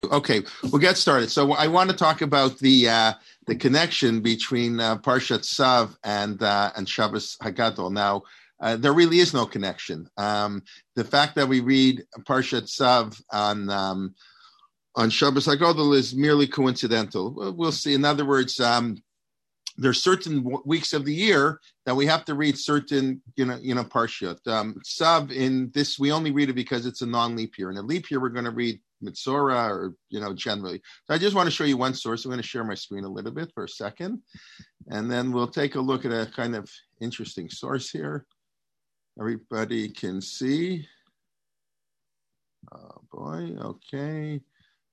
Okay, we'll get started. So I want to talk about the connection between Parshat Tzav and Shabbos Hagadol. Now, there really is no connection. The fact that we read Parshat Tzav on Shabbos Hagadol is merely coincidental. We'll see. In other words, there's certain weeks of the year that we have to read certain, Parshat. Tzav in this, we only read it because it's a non-leap year. In a leap year, we're going to read Mitzorah or, generally. So I just want to show you one source. I'm going to share my screen a little bit for a second. And then we'll take a look at a kind of interesting source here. Everybody can see. Oh, boy. Okay.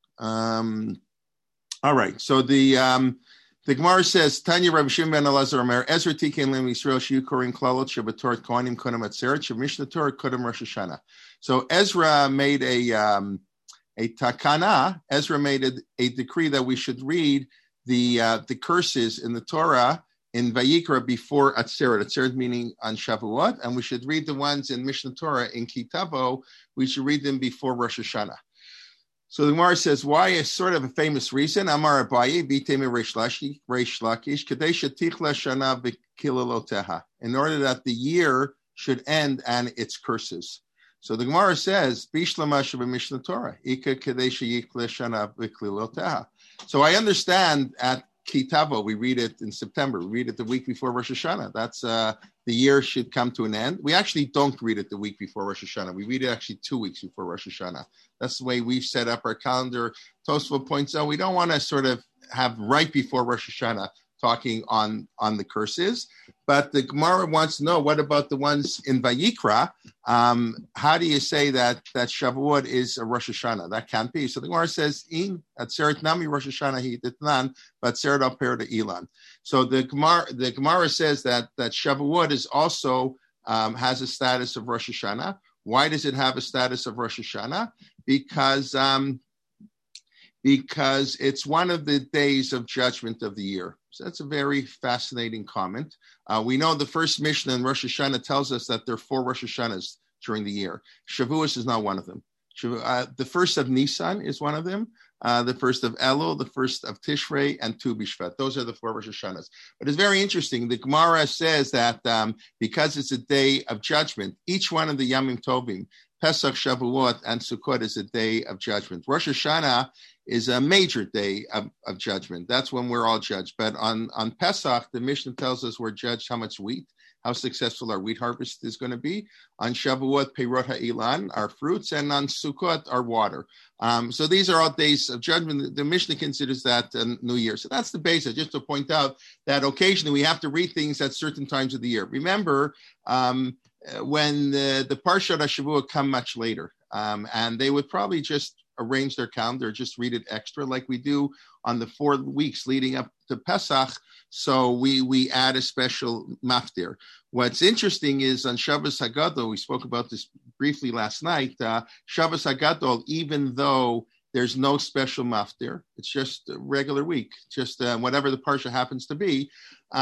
All right. So the Gemara says, Tanya Rabbi Shimon ben Elazar Omer, Ezra Tikein Lim Yisrael Shiu Korin Klalot Shabbatorah Kohanim Kodem Atzeret Mishnah Torah Kodem Rosh Hashanah. So Ezra made a takana. Ezra made a decree that we should read the curses in the Torah in Vayikra before Atzeret. Atzeret meaning on Shavuot, and we should read the ones in Mishnah Torah in Kitavo. We should read them before Rosh Hashanah. So the Gemara says, why is sort of a famous reason? Amar Abaye, Biteme Reish Lakish, Kadesha Tichla Shana V'Kilaloteha, in order that the year should end and its curses. So the Gemara says, Bishlama Sheba Mishnah Torah, Ika Kadesha Yikla Shana V'Kilaloteha. So I understand at Kitavo, we read it in September. We read it the week before Rosh Hashanah. That's the year should come to an end. We actually don't read it the week before Rosh Hashanah. We read it actually 2 weeks before Rosh Hashanah. That's the way we've set up our calendar. Tosfot points out we don't want to sort of have right before Rosh Hashanah talking on the curses. But the Gemara wants to know, what about the ones in Vayikra? How do you say that Shavuot is a Rosh Hashanah? That can't be. So the Gemara says, in Atzeret Nami Rosh Hashanah he ditnan, but Atzeret al Per de Ilan. So the Gemara says that Shavuot is also has a status of Rosh Hashanah. Why does it have a status of Rosh Hashanah? Because it's one of the days of judgment of the year. So that's a very fascinating comment. We know the first Mishnah in Rosh Hashanah tells us that there are 4 Rosh Hashanahs during the year. Shavuos is not one of them. The first of Nisan is one of them. The first of Elul, the first of Tishrei, and Tu B'Shvat. Those are the 4 Rosh Hashanahs. But it's very interesting. The Gemara says that because it's a day of judgment, each one of the Yamim Tovim, Pesach, Shavuot, and Sukkot is a day of judgment. Rosh Hashanah is a major day of judgment. That's when we're all judged. But on Pesach, the Mishnah tells us we're judged how much wheat, how successful our wheat harvest is going to be. On Shavuot, Peirot HaIlan, our fruits, and on Sukkot, our water. So these are all days of judgment. The Mishnah considers that New Year. So that's the basis, just to point out that occasionally we have to read things at certain times of the year. Remember, when the Parshat HaShavua come much later, and they would probably just arrange their calendar, just read it extra like we do on the 4 weeks leading up to Pesach. So we add a special maftir. What's interesting is on Shabbos Hagadol, we spoke about this briefly last night, Shabbos Hagadol, even though there's no special maftir, it's just a regular week, just whatever the parsha happens to be,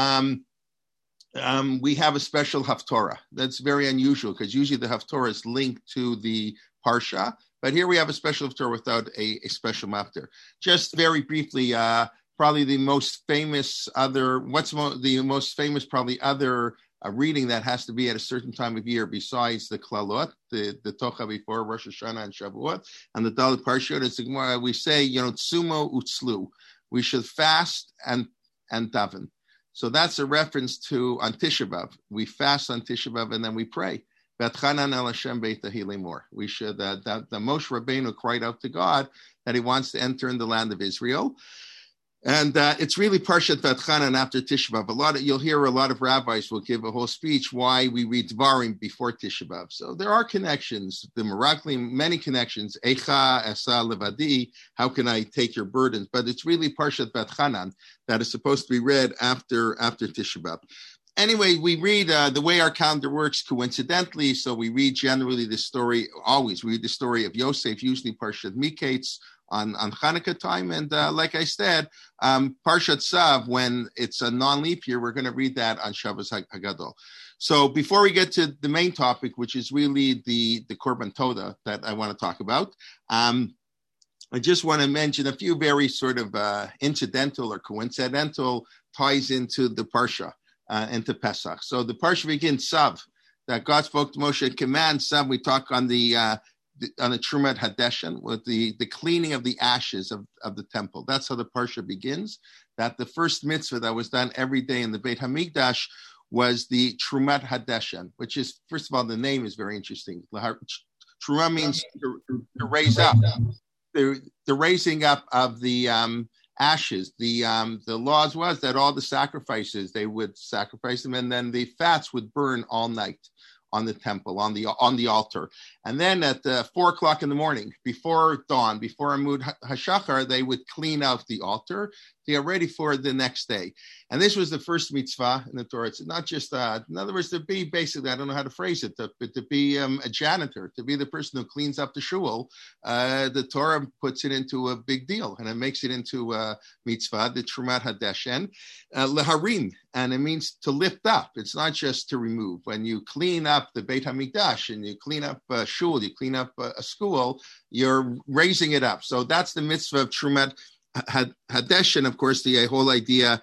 we have a special haftorah. That's very unusual because usually the haftorah is linked to the parsha, but here we have a special haftorah without a special maftir. Just very briefly, probably the most famous other reading that has to be at a certain time of year besides the Klalot, the Tocha before Rosh Hashanah and Shavuot, and the Dalit Parshiyot is the Gemara. We say, Tsumo Utzlu. We should fast and daven. So that's a reference to on Tisha B'Av. We fast on Tisha B'Av and then we pray. We should, the Moshe Rabbeinu cried out to God that he wants to enter in the land of Israel. And it's really Parshat Vatchanan after Tisha B'Av. You'll hear a lot of rabbis will give a whole speech why we read Dvarim before Tisha B'Av. So there are connections, the Meraglim, many connections. Eicha, Esa, Levadi, how can I take your burdens? But it's really Parshat Vatchanan that is supposed to be read after Tisha B'Av. Anyway, we read the way our calendar works coincidentally. So we read generally the story, always read the story of Yosef, usually Parshat Miketz, on Hanukkah time. And like I said, Parshat Tzav, when it's a non-leap year, we're going to read that on Shabbos Hagadol. So before we get to the main topic, which is really the Korban Toda that I want to talk about, I just want to mention a few very sort of incidental or coincidental ties into the Parsha, into Pesach. So the Parsha begins Sav, that God spoke to Moshe, command Sav. We talk on the Trumat Hadeshen, with the cleaning of the ashes of the temple. That's how the Parsha begins, that the first mitzvah that was done every day in the Beit HaMikdash was the Trumat Hadeshen, which is, first of all, the name is very interesting. Truma means to raise up. The raising up of the ashes. The laws was that all the sacrifices, they would sacrifice them, and then the fats would burn all night on the temple, on the altar. And then at 4 o'clock in the morning, before dawn, before Amud HaShachar, they would clean out the altar to get ready for the next day. And this was the first mitzvah in the Torah. It's not just, in other words, to be basically, I don't know how to phrase it, but to be a janitor, to be the person who cleans up the shul. The Torah puts it into a big deal, and it makes it into a mitzvah, the Trumat Hadeshen, leharim, and it means to lift up. It's not just to remove. When you clean up the Beit HaMikdash and you clean up a shul, you clean up a school, you're raising it up. So that's the mitzvah of Trumat Hadeshen, of course, the whole idea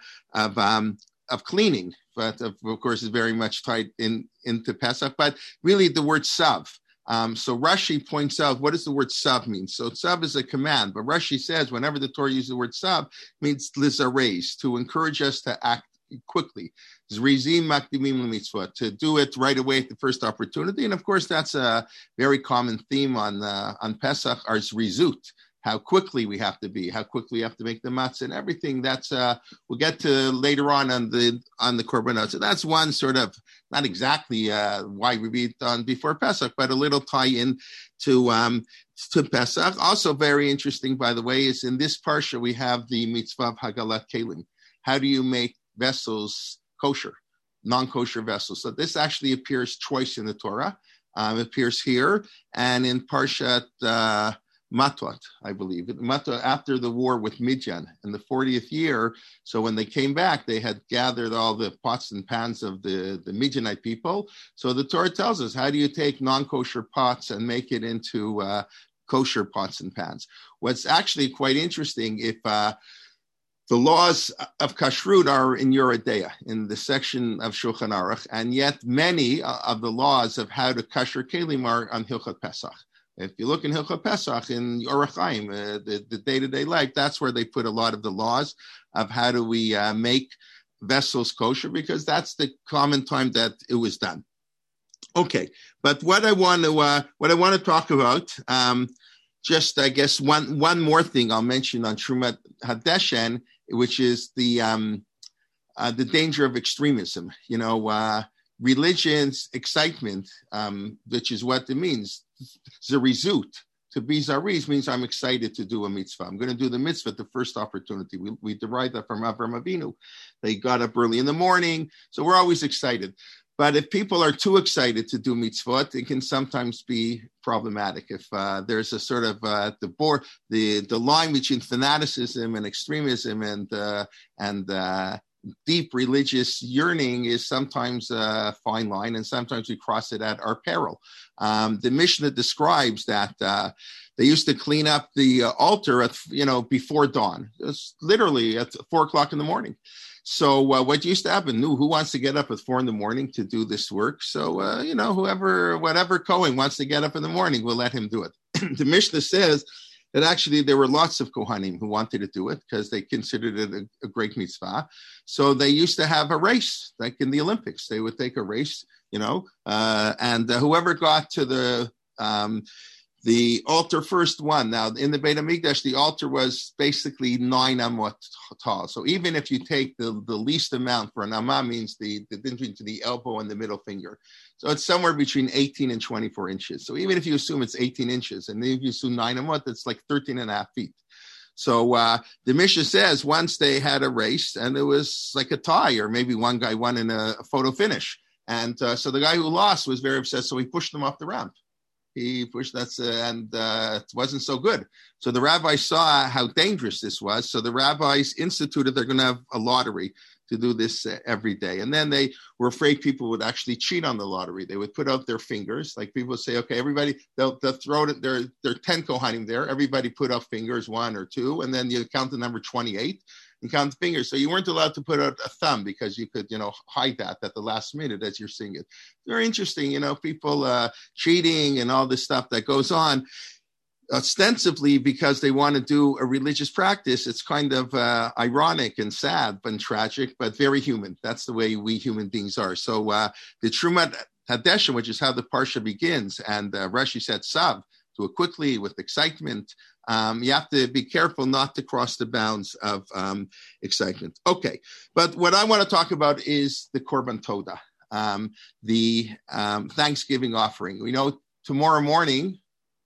of cleaning, but of course is very much tied into Pesach. But really, the word sav. So Rashi points out, what does the word sav mean? So sav is a command, but Rashi says whenever the Torah uses the word sav, it means lizareis, to encourage us to act quickly. Zrizim makdimim l'mitzvah, to do it right away at the first opportunity. And of course, that's a very common theme on Pesach, our zrizut. How quickly we have to be, how quickly we have to make the matzah and everything. That's we'll get to later on the korbanot. So that's one sort of, not exactly why we read on before Pesach, but a little tie-in to Pesach. Also very interesting, by the way, is in this parsha we have the mitzvah of Hagalat Kelim. How do you make vessels kosher, non-kosher vessels? So this actually appears twice in the Torah. It appears here and in Parshat Matot, I believe. Matot, after the war with Midian in the 40th year. So when they came back, they had gathered all the pots and pans of the Midianite people. So the Torah tells us, how do you take non-kosher pots and make it into kosher pots and pans? What's actually quite interesting, if the laws of kashrut are in Yoreh De'ah, in the section of Shulchan Aruch, and yet many of the laws of how to kasher kelim are on Hilchot Pesach. If you look in Hilchot Pesach, in Orach Chaim, the day-to-day life, that's where they put a lot of the laws of how do we make vessels kosher, because that's the common time that it was done. Okay, but what I want to talk about, just I guess one more thing I'll mention on Trumat Hadeshen, which is the danger of extremism. Religion's excitement, which is what it means. Zarizut, to be zariz, means I'm excited to do a mitzvah. I'm going to do the mitzvah at the first opportunity. We derive that from Avraham Avinu. They got up early in the morning, so we're always excited. But if people are too excited to do mitzvot, it can sometimes be problematic. If there's a sort of the line between fanaticism and extremism and deep religious yearning is sometimes a fine line, and sometimes we cross it at our peril. The Mishnah describes that they used to clean up the altar at before dawn. It's literally at 4 o'clock in the morning. So what used to happen? Who wants to get up at 4 in the morning to do this work? So whatever Kohen wants to get up in the morning, we'll let him do it. The Mishnah says that actually there were lots of Kohanim who wanted to do it because they considered it a great mitzvah. So they used to have a race, like in the Olympics. They would take a race, and whoever got to the altar first won. Now, in the Beit HaMikdash, the altar was basically 9 amot tall. So even if you take the least amount, for an amah means the difference between the elbow and the middle finger. So it's somewhere between 18 and 24 inches. So even if you assume it's 18 inches, and then if you assume 9 amot, it's like 13 and a half feet. So the Mishnah says once they had a race, and it was like a tie, or maybe one guy won in a photo finish. And so the guy who lost was very upset, so he pushed him off the ramp. He pushed it wasn't so good. So the rabbis saw how dangerous this was. So the rabbis instituted they're going to have a lottery. to do this every day. And then they were afraid people would actually cheat on the lottery. They would put out their fingers, like people would say, okay, everybody, they'll throw it, there are 10 Kohanim there. Everybody put out fingers, 1 or 2, and then you count the number 28 and count the fingers. So you weren't allowed to put out a thumb because you could, hide that at the last minute as you're singing it. Very interesting, people cheating and all this stuff that goes on. Ostensibly because they want to do a religious practice. It's kind of ironic and sad and tragic, but very human. That's the way we human beings are. So the Trumat Hadesha, which is how the Parsha begins, and Rashi said Sav, do it quickly with excitement. You have to be careful not to cross the bounds of excitement. Okay, but what I want to talk about is the Korban Todah, the Thanksgiving offering. We know tomorrow morning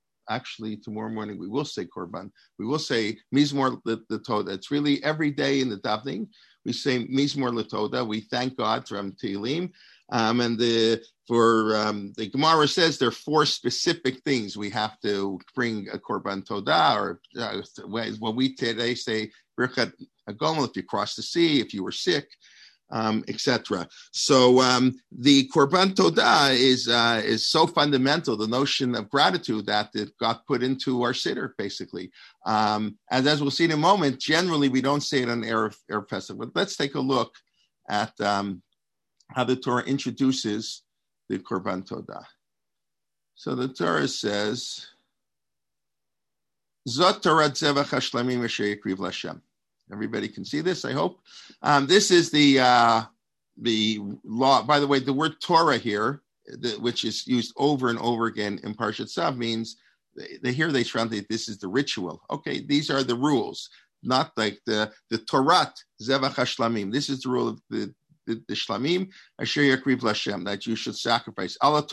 we will say Korban. We will say Mizmor L'Todah. It's really every day in the davening. We say Mizmor L'Todah. We thank God from Tehillim. And the Gemara says there are 4 specific things we have to bring a Korban Todah, or what we today say, Birkat HaGomel, if you cross the sea, if you were sick, etc. So the Korban Todah is so fundamental, the notion of gratitude that it got put into our Siddur, basically. And as we'll see in a moment, generally we don't say it on Erev Pesach. But let's take a look at how the Torah introduces the Korban Todah. So the Torah says, Zot Torah Zevach HaShlamim Asher Yakriv L'Hashem. Everybody can see this, I hope. This is the law. By the way, the word Torah here, which is used over and over again in Parshat Tzav, means they translate this is the ritual. Okay, these are the rules, not like the Torah Zevach HaShlamim. This is the rule of the Shlamim Asher Yakriv L'Hashem, that you should sacrifice.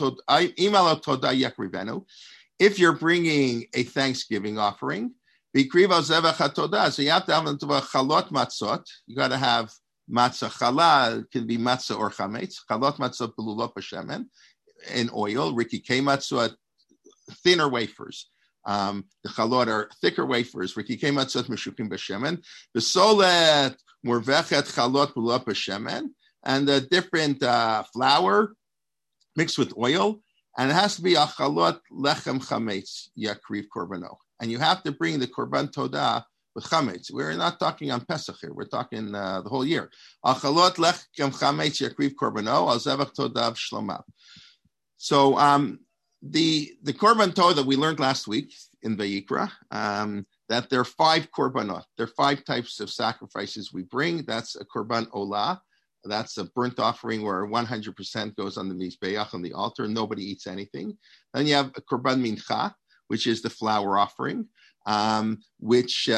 If you're bringing a Thanksgiving offering, so you have to have chalot matzot. You got to have matzah challah. It can be matzah or chametz. Chalot matzot belulot b'shemen in oil. Rikikei matzot, thinner wafers. The chalot are thicker wafers. Rikikei matzot meshukim b'shemen. The solet murvechet chalot belulot b'shemen, and the different flour mixed with oil, and it has to be a chalot lechem chametz yakriv korbano. And you have to bring the Korban Todah with chametz. We're not talking on Pesach here. We're talking the whole year. Achalot lechem chametz yakriv korbano al zevach todah shlomav. So the Korban Todah we learned last week in Vayikra, that there are 5 korbanot. There are 5 types of sacrifices we bring. That's a Korban Olah. That's a burnt offering where 100% goes on the Mizbeach, on the altar. Nobody eats anything. Then you have a Korban Mincha, which is the flour offering, which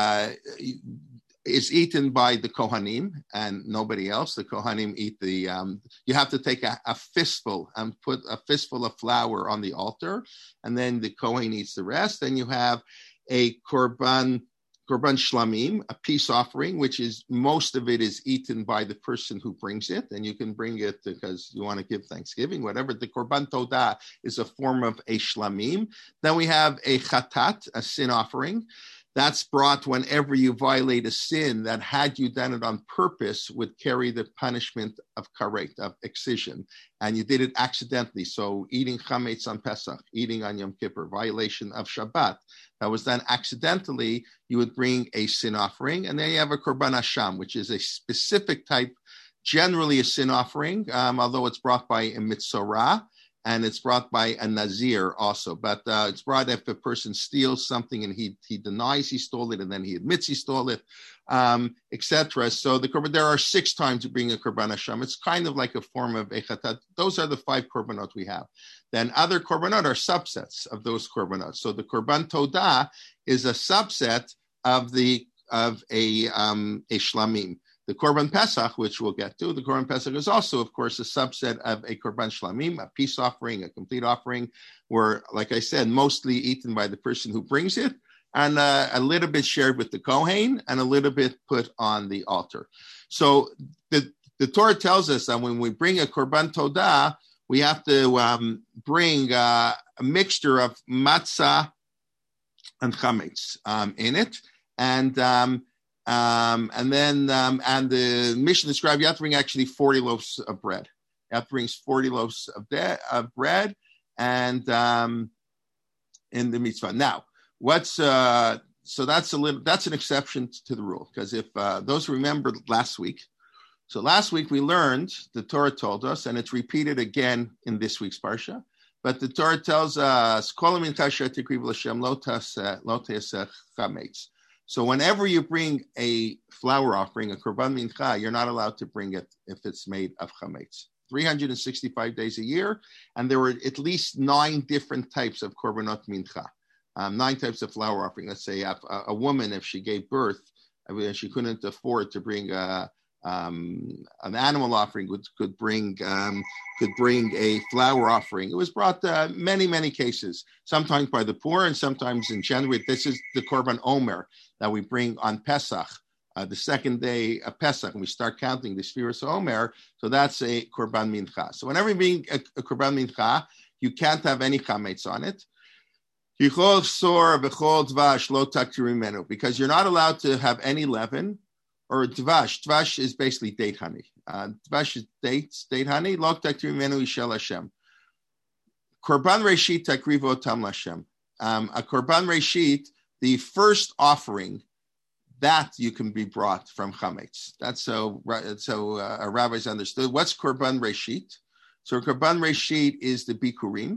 is eaten by the Kohanim and nobody else. The Kohanim eat you have to take a fistful and put a fistful of flour on the altar, and then the Kohen eats the rest. Then you have a Korban Shlamim, a peace offering, which is most of it is eaten by the person who brings it, and you can bring it because you want to give Thanksgiving, whatever. The Korban Todah is a form of a Shlamim. Then we have a Chatat, a sin offering. That's brought whenever you violate a sin that, had you done it on purpose, would carry the punishment of karet, of excision. And you did it accidentally. So eating chametz on Pesach, eating on Yom Kippur, violation of Shabbat, that was done accidentally, you would bring a sin offering. And then you have a Korban Hasham, which is a specific type, generally a sin offering, although it's brought by a Mitzorah. And it's brought by a Nazir also. But it's brought if a person steals something and he denies he stole it, and then he admits he stole it, etc. So there are 6 times to bring a Korban Hashem. It's kind of like a form of Echatat. Those are the 5 Korbanot we have. Then other Korbanot are subsets of those Korbanot. So the Korban Todah is a subset of a Shlamim. The Korban Pesach, which we'll get to, the Korban Pesach is also, of course, a subset of a Korban Shlamim, a peace offering, a complete offering, where, like I said, mostly eaten by the person who brings it, and a little bit shared with the Kohen, and a little bit put on the altar. So the Torah tells us that when we bring a Korban Todah, we have to bring a mixture of matzah and chametz in it, and And the Mishnah described you have to bring actually 40 loaves of bread. You have to bring 40 loaves of bread, and in the mitzvah. Now, so that's an exception to the rule, because if those who remembered last week. So last week we learned, the Torah told us, and it's repeated again in this week's parsha, but the Torah tells us, so whenever you bring a flour offering, a korban mincha, you're not allowed to bring it if it's made of chametz. 365 days a year, and there were at least 9 different types of korbanot mincha, 9 types of flour offering. Let's say a woman, if she gave birth, she couldn't afford to bring an animal offering, could bring a flour offering. It was brought many cases, sometimes by the poor and sometimes in January. This is the korban omer that we bring on Pesach, the second day of Pesach, and we start counting the Sfiras Omer. So that's a korban mincha. So whenever you bring a korban mincha, you can't have any chametz on it. Because you're not allowed to have any leaven or dvash. Dvash is basically date honey. Dvash is date honey. Lo taktir mimenu ishel Hashem. Korban reshit takrivo tam Hashem. A korban reshit, the first offering, that you can be brought from chametz. That's so rabbis understood. What's korban reshit? So korban reshit is the bikurim,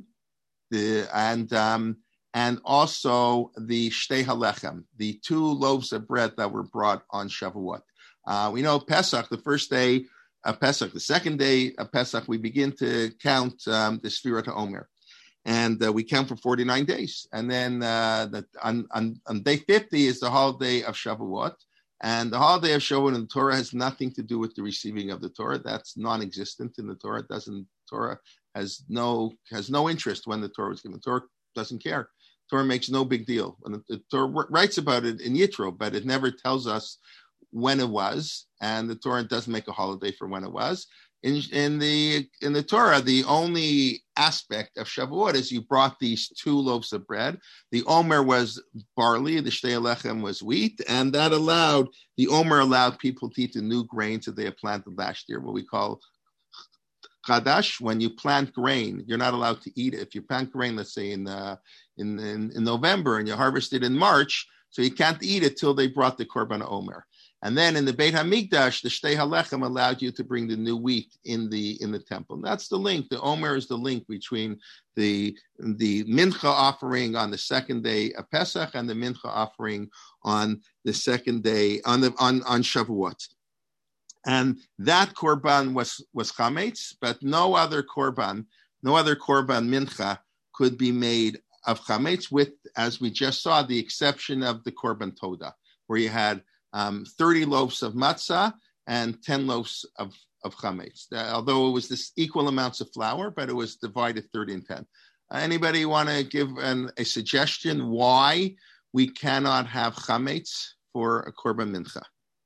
and also the shtei halechem, the 2 loaves of bread that were brought on Shavuot. We know Pesach, the first day of Pesach, the second day of Pesach, we begin to count the Sfirat HaOmer. And we count for 49 days. And then on day 50 is the holiday of Shavuot. And the holiday of Shavuot in the Torah has nothing to do with the receiving of the Torah. That's non-existent in the Torah. Torah has no interest when the Torah was given. The Torah doesn't care. Torah makes no big deal. And the Torah writes about it in Yitro, but it never tells us when it was, and the Torah doesn't make a holiday for when it was. In the Torah, the only aspect of Shavuot is you brought these 2 loaves of bread. The Omer was barley, the Shtei Alechem was wheat, and the Omer allowed people to eat the new grains that they had planted last year, what we call Chadash. When you plant grain, you're not allowed to eat it. If you plant grain, let's say in November, and you harvest it in March, so you can't eat it till they brought the Korban Omer. And then in the Beit HaMikdash, the Shtei Halechem allowed you to bring the new wheat in the temple. And that's the link. The Omer is the link between the Mincha offering on the second day of Pesach and the Mincha offering on the second day on Shavuot. And that korban was chametz, but no other korban mincha could be made of chametz, with, as we just saw, the exception of the korban toda, where you had 30 loaves of matzah and 10 loaves of chametz. Although it was this equal amounts of flour, but it was divided 30 and 10. Anybody want to give a suggestion why we cannot have chametz for a korban mincha?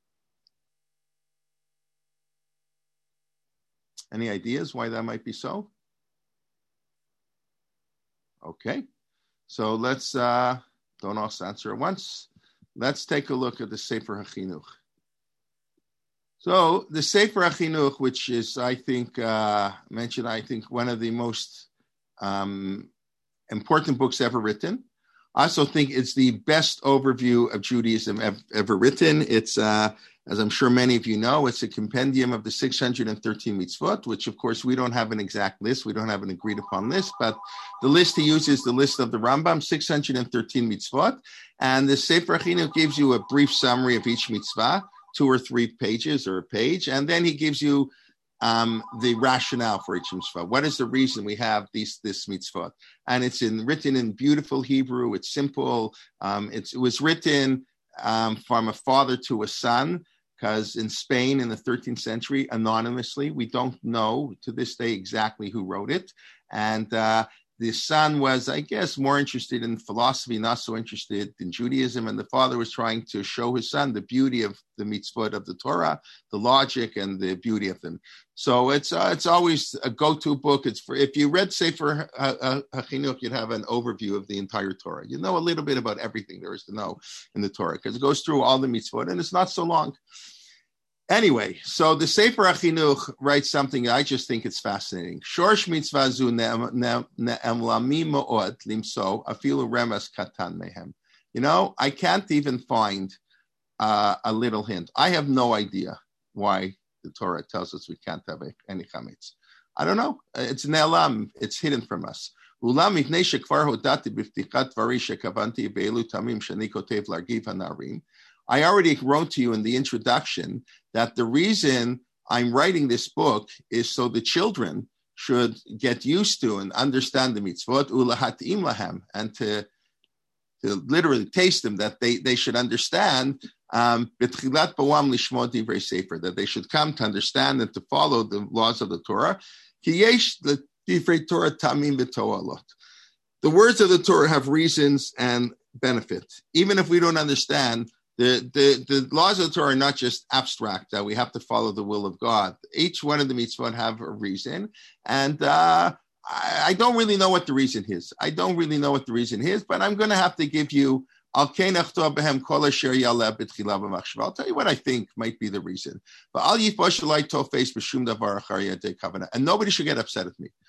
Any ideas why that might be so? Okay, so let's don't all answer at once. Let's take a look at the Sefer HaChinuch. So the Sefer HaChinuch, which is, I think, one of the most important books ever written. I also think it's the best overview of Judaism ever written. It's, as I'm sure many of you know, it's a compendium of the 613 mitzvot, which, of course, we don't have an exact list. We don't have an agreed upon list, but the list he uses, the list of the Rambam, 613 mitzvot. And the Sefer HaChinuch gives you a brief summary of each mitzvah, 2 or 3 pages or a page, and then he gives you the rationale for each mitzvah. What is the reason we have this mitzvah? And it's written in beautiful Hebrew. It's simple. It was written from a father to a son, because in Spain in the 13th century, anonymously, we don't know to this day exactly who wrote it. And the son was, I guess, more interested in philosophy, not so interested in Judaism. And the father was trying to show his son the beauty of the mitzvot of the Torah, the logic and the beauty of them. So it's always a go-to book. It's for, if you read Sefer HaChinuch, you'd have an overview of the entire Torah. You know a little bit about everything there is to know in the Torah, because it goes through all the mitzvot, and it's not so long. Anyway, so the Sefer HaChinuch writes something I just think it's fascinating. Shorsh mitzvah zu ne'emlami mo'od limso afilu remes katan mehem. You know, I can't even find a little hint. I have no idea why the Torah tells us we can't have any chametz. I don't know. It's ne'elam. It's hidden from us. Ulam mipnei shekvar hodati b'ftichat dvari shekavanti be'elu tamim shani kotev largiv hanarim. I already wrote to you in the introduction that the reason I'm writing this book is so the children should get used to and understand the mitzvot, ulahatim lahem, and to literally taste them, that they should understand, that they should come to understand and to follow the laws of the Torah. The words of the Torah have reasons and benefits. Even if we don't understand, the laws of the Torah are not just abstract, that we have to follow the will of God. Each one of the mitzvot have a reason, and I don't really know what the reason is. But I'm going to have to give you, I'll tell you what I think might be the reason. And nobody should get upset at me.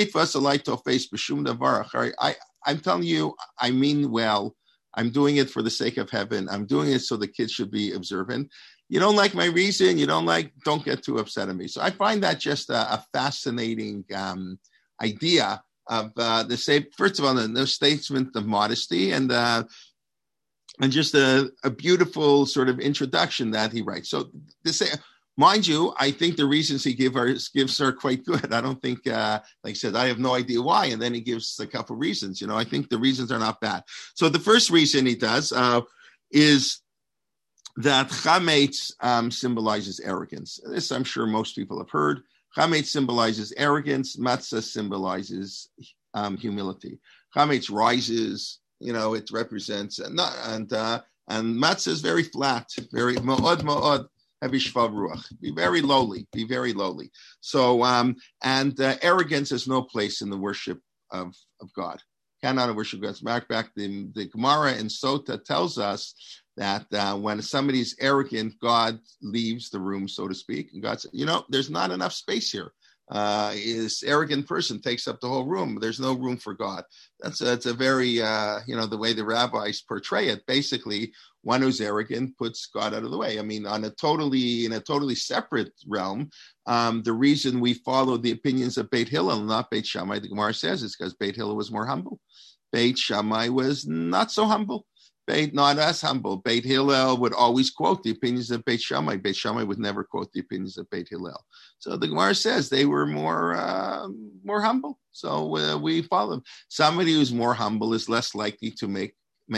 I'm telling you, I mean well. I'm doing it for the sake of heaven. I'm doing it so the kids should be observant. You don't like my reason, don't get too upset at me. So I find that just a fascinating idea of first of all, the statement of modesty and just a beautiful sort of introduction that he writes. So mind you, I think the reasons he gives are quite good. I don't think, like I said, I have no idea why. And then he gives a couple reasons. I think the reasons are not bad. So the first reason he does is that chametz symbolizes arrogance. This I'm sure most people have heard. Chametz symbolizes arrogance. Matzah symbolizes humility. Chametz rises. It represents and matzah is very flat, very mo'od. Be very lowly. So, arrogance has no place in the worship of God. Cannot worship God. As a matter of fact, the Gemara in Sota tells us that when somebody's arrogant, God leaves the room, so to speak. And God said, there's not enough space here. This arrogant person takes up the whole room. There's no room for God. That's a very, the way the rabbis portray it. Basically, one who's arrogant puts God out of the way. I mean, in a totally separate realm, the reason we follow the opinions of Beit Hillel, not Beit Shammai, the Gemara says, is because Beit Hillel was more humble. Beit Shammai was not so humble. Not as humble. Beit Hillel would always quote the opinions of Beit Shammai. Beit Shammai would never quote the opinions of Beit Hillel. So the Gemara says they were more humble. So we follow them. Somebody who's more humble is less likely to make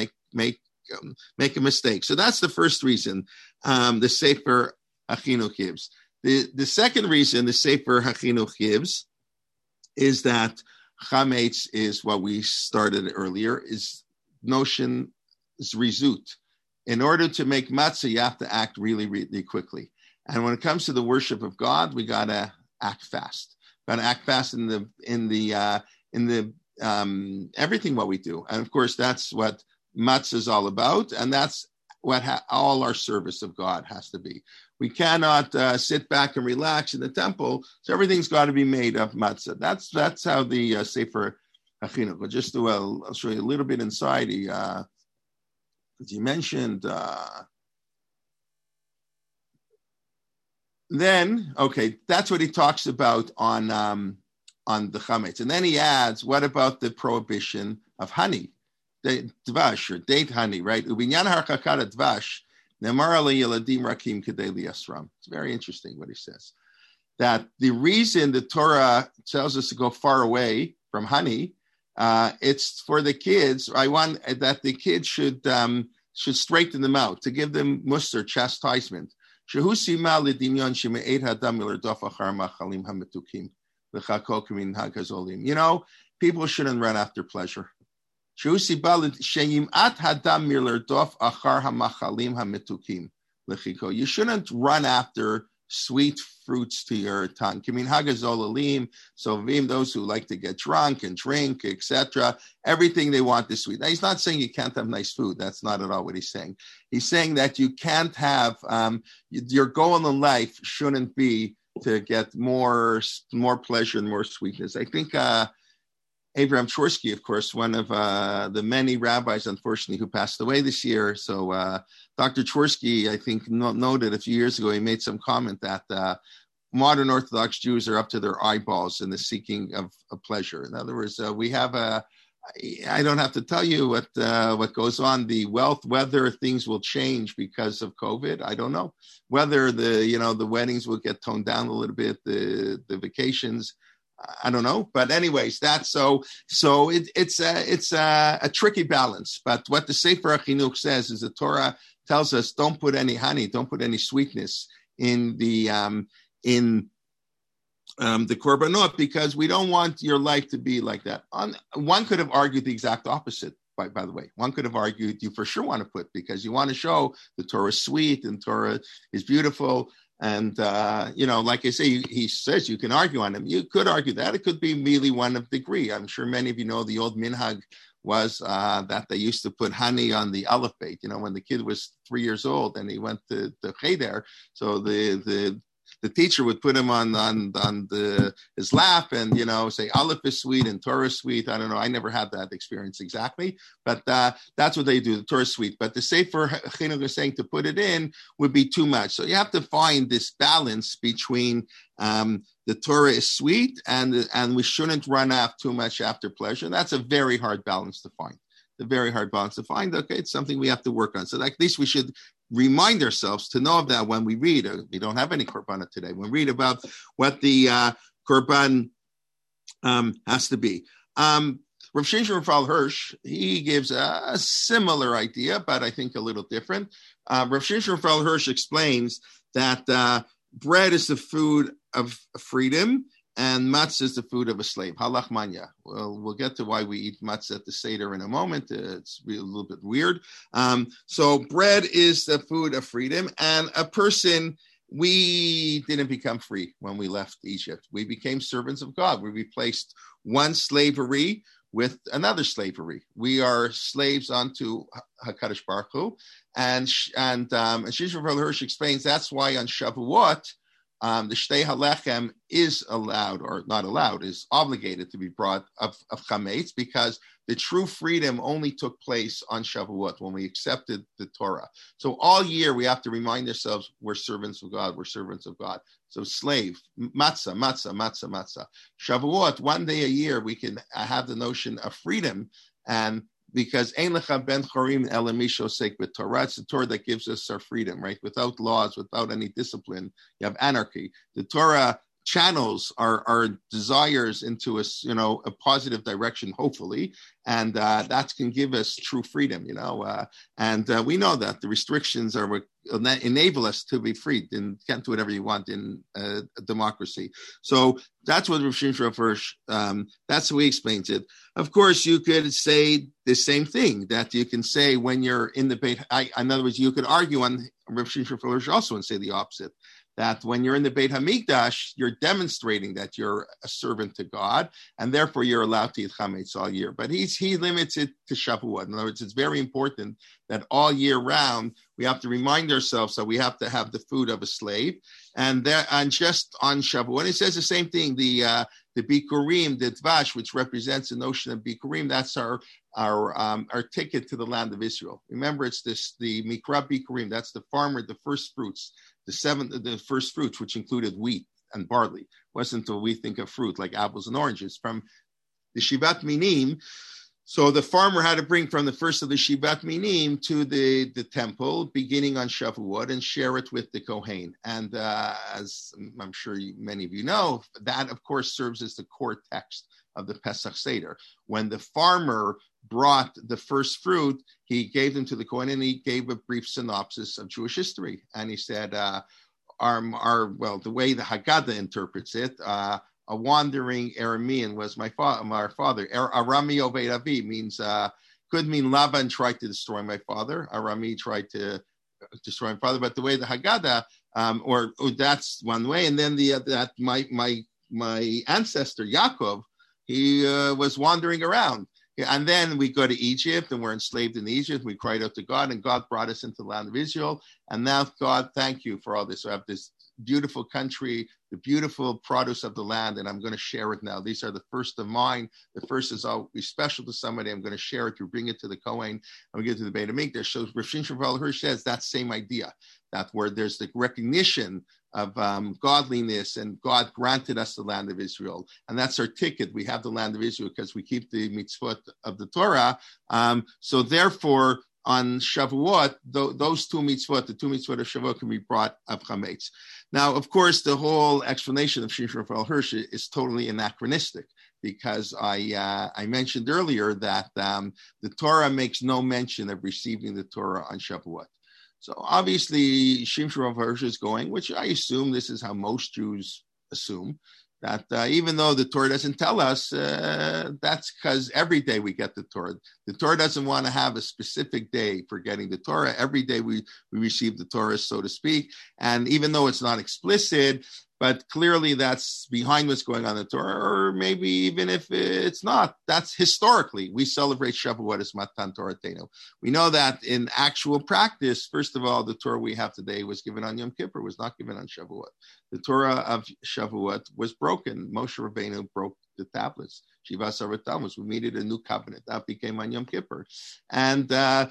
a mistake. So that's the first reason the Sefer HaChinuch gives. The second reason the Sefer HaChinuch gives is that chametz is what we started earlier, is notion zrizut. In order to make matzah, you have to act really, really quickly. And when it comes to the worship of God, we gotta act fast. Gotta act fast in the everything what we do. And of course, that's what matzah is all about, and that's what all our service of God has to be. We cannot sit back and relax in the temple, so everything's got to be made of matzah. That's how the Sefer HaChinuch. But just I'll show you a little bit inside. He mentioned. Then, okay, that's what he talks about on the chametz, and then he adds, what about the prohibition of honey? Dvash or date honey, right? Ubinyan harchakara dvash nemar yeladim rakim kedei liyasram. It's very interesting what he says. That the reason the Torah tells us to go far away from honey, it's for the kids. I want that the kids should straighten them out, to give them muster, chastisement. Shehu sima lidimyon sheme'ed hadam milardof achar machalim hametukim. You know, people shouldn't run after pleasure. You shouldn't run after sweet fruits to your tongue. So those who like to get drunk and drink, etc., everything they want is sweet. Now, he's not saying you can't have nice food. That's not at all what he's saying. He's saying that you can't have, your goal in life shouldn't be to get more pleasure and more sweetness. I think Abraham Twersky, of course, one of the many rabbis, unfortunately, who passed away this year. So Dr. Twersky, I think, noted a few years ago, he made some comment that modern Orthodox Jews are up to their eyeballs in the seeking of pleasure. In other words, we have I don't have to tell you what goes on. Whether things will change because of COVID, I don't know. Whether the weddings will get toned down a little bit, the vacations, I don't know, but anyways, that's so it's a tricky balance. But what the Sefer HaChinuch says is the Torah tells us don't put any honey, don't put any sweetness in the korbanot, because we don't want your life to be like that. One could have argued the exact opposite. By the way, one could have argued you for sure want to put, because you want to show the Torah is sweet and Torah is beautiful. And, like I say, he says you can argue on him. You could argue that. It could be merely one of degree. I'm sure many of you know the old minhag was that they used to put honey on the aleph beit. When the kid was 3 years old and he went to cheder, so the teacher would put him on his lap and, say aleph is sweet and Torah is sweet. I don't know. I never had that experience exactly, but that's what they do. The Torah is sweet. But the Sefer Chinuch is saying to put it in would be too much. So you have to find this balance between the Torah is sweet and we shouldn't run too much after pleasure. That's a very hard balance to find. Okay, it's something we have to work on. So at least we should remind ourselves to know of that when we read. We don't have any korbanot today. When we read about what the korban has to be. Rav Shimshon Raphael Hirsch, he gives a similar idea, but I think a little different. Rav Shimshon Raphael Hirsch explains that bread is the food of freedom, and matzah is the food of a slave. Halach manya. Well, we'll get to why we eat matzah at the Seder in a moment. It's a little bit weird. So bread is the food of freedom, and a person, we didn't become free when we left Egypt. We became servants of God. We replaced one slavery with another slavery. We are slaves unto HaKadosh Baruch Hu. And Shimshon Raphael Hirsch explains that's why on Shavuot, the Shtei HaLechem is allowed, or not allowed, is obligated to be brought of chametz, because the true freedom only took place on Shavuot when we accepted the Torah. So all year we have to remind ourselves we're servants of God. So slave, matzah. Shavuot, one day a year we can have the notion of freedom, and because Ein Lecha Ben Chorim Ela Misho Seik B'Torah, it's the Torah that gives us our freedom, right? Without laws, without any discipline, you have anarchy. The Torah channels our desires into a positive direction, hopefully, and that can give us true freedom, and we know that the restrictions are what enable us to be free and can't do whatever you want in a democracy. So that's what Rav Shimshon Raphael Hirsch, that's the way he explains it. Of course, you could say the same thing that you can say when you're in the Beit. In other words, you could argue on Rav Shimshon Raphael Hirsch also and say the opposite. That when you're in the Beit HaMikdash, you're demonstrating that you're a servant to God, and therefore you're allowed to eat chametz all year. But he limits it to Shavuot. In other words, it's very important that all year round we have to remind ourselves that we have to have the food of a slave, and just on Shavuot, it says the same thing. The bikurim, the dvash, which represents the notion of bikurim, that's our ticket to the land of Israel. Remember, it's the mikra bikurim. That's the farmer, the first fruits. The first fruits, which included wheat and barley. It wasn't until we think of fruit like apples and oranges from the Shivat Minim. So the farmer had to bring from the first of the Shivat Minim to the temple, beginning on Shavuot, and share it with the Kohen. And as I'm sure many of you know, that of course serves as the core text of the Pesach Seder. When the farmer brought the first fruit, he gave them to the Kohen, and he gave a brief synopsis of Jewish history. And he said, the way the Haggadah interprets it, a wandering Aramean was my father. Arami Obed Avi means, could mean Laban tried to destroy my father. Arami tried to destroy my father. But the way the Haggadah, or that's one way. And then that my ancestor, Yaakov, he was wandering around. And then we go to Egypt and we're enslaved in Egypt. We cried out to God and God brought us into the land of Israel. And now, God, thank you for all this. So I have this beautiful country, the beautiful produce of the land, and I'm going to share it now. These are the first of mine. The first is always special to somebody. I'm going to share it. You bring it to the Kohen, and we get to the Beit HaMikdash. So Rav Shimshon Raphael Hirsch says that same idea, that where there's the recognition of godliness, and God granted us the land of Israel. And that's our ticket. We have the land of Israel because we keep the mitzvot of the Torah. So therefore, on Shavuot, those two mitzvot, the two mitzvot of Shavuot, can be brought of chametz. Now, of course, the whole explanation of Shimshon Raphael Hirsch is totally anachronistic, because I mentioned earlier that the Torah makes no mention of receiving the Torah on Shavuot. So obviously, Shimshon Raphael Hirsch is going, which I assume this is how most Jews assume, that even though the Torah doesn't tell us, that's because every day we get the Torah. The Torah doesn't want to have a specific day for getting the Torah. Every day we receive the Torah, so to speak. And even though it's not explicit, but clearly that's behind what's going on in the Torah, or maybe even if it's not, that's historically, we celebrate Shavuot as Matan Toratenu. We know that in actual practice, first of all, the Torah we have today was given on Yom Kippur, was not given on Shavuot. The Torah of Shavuot was broken. Moshe Rabbeinu broke the tablets. Shiva Asar Tammuz, we needed a new covenant. That became on Yom Kippur. And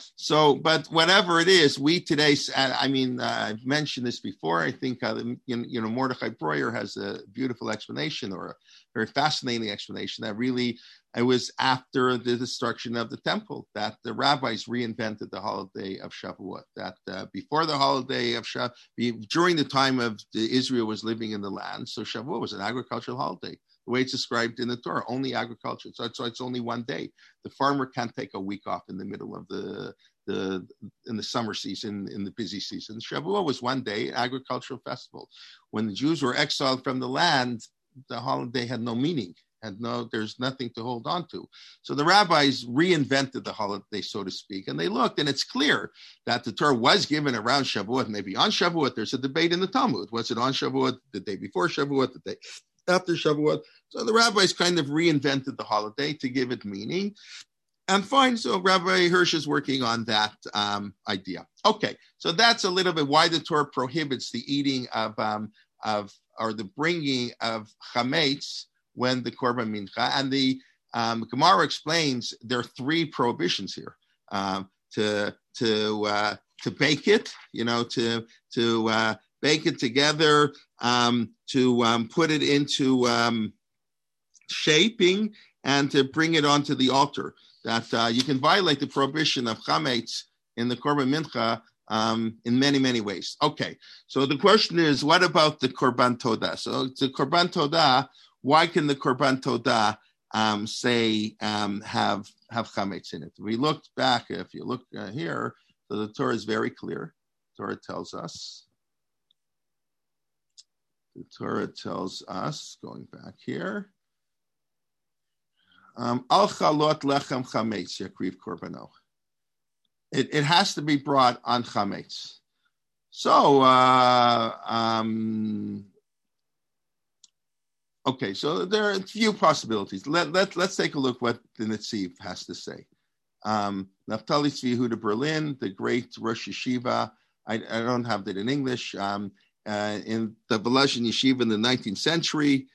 but whatever it is, we today, I've mentioned this before. I think, Mordechai Breuer has a beautiful explanation, or a very fascinating explanation, that really it was after the destruction of the temple that the rabbis reinvented the holiday of Shavuot. That before the holiday of Shavuot, during the time of Israel was living in the land, so Shavuot was an agricultural holiday. The way it's described in the Torah, only agriculture. So it's only one day. The farmer can't take a week off in the middle of in the summer season, in the busy season. Shavuot was one day, an agricultural festival. When the Jews were exiled from the land, the holiday had no meaning. There's nothing to hold on to. So the rabbis reinvented the holiday, so to speak, and they looked, and it's clear that the Torah was given around Shavuot. Maybe on Shavuot, there's a debate in the Talmud. Was it on Shavuot, the day before Shavuot, the day after Shavuot? So the rabbis kind of reinvented the holiday to give it meaning. And fine, so Rabbi Hirsch is working on that idea. Okay, so that's a little bit why the Torah prohibits the eating of or the bringing of chametz when the korban mincha. And the Gemara explains there are three prohibitions here: to bake it, to bake it together, to put it into shaping, and to bring it onto the altar. That you can violate the prohibition of chametz in the korban mincha in many, many ways. Okay, so the question is, what about the korban todah? So the korban todah, why can the korban todah say have chametz in it? We looked back. If you look here, so the Torah is very clear. The Torah tells us. Going back here. Al chalot lechem chametz yakriv korbano. It has to be brought on chametz. So okay, so there are a few possibilities. Let's take a look what the Netziv has to say. Naftali Tzvi Yehuda Berlin, the great Rosh Yeshiva. I don't have that in English. In the Volozhin Yeshiva in the 19th century,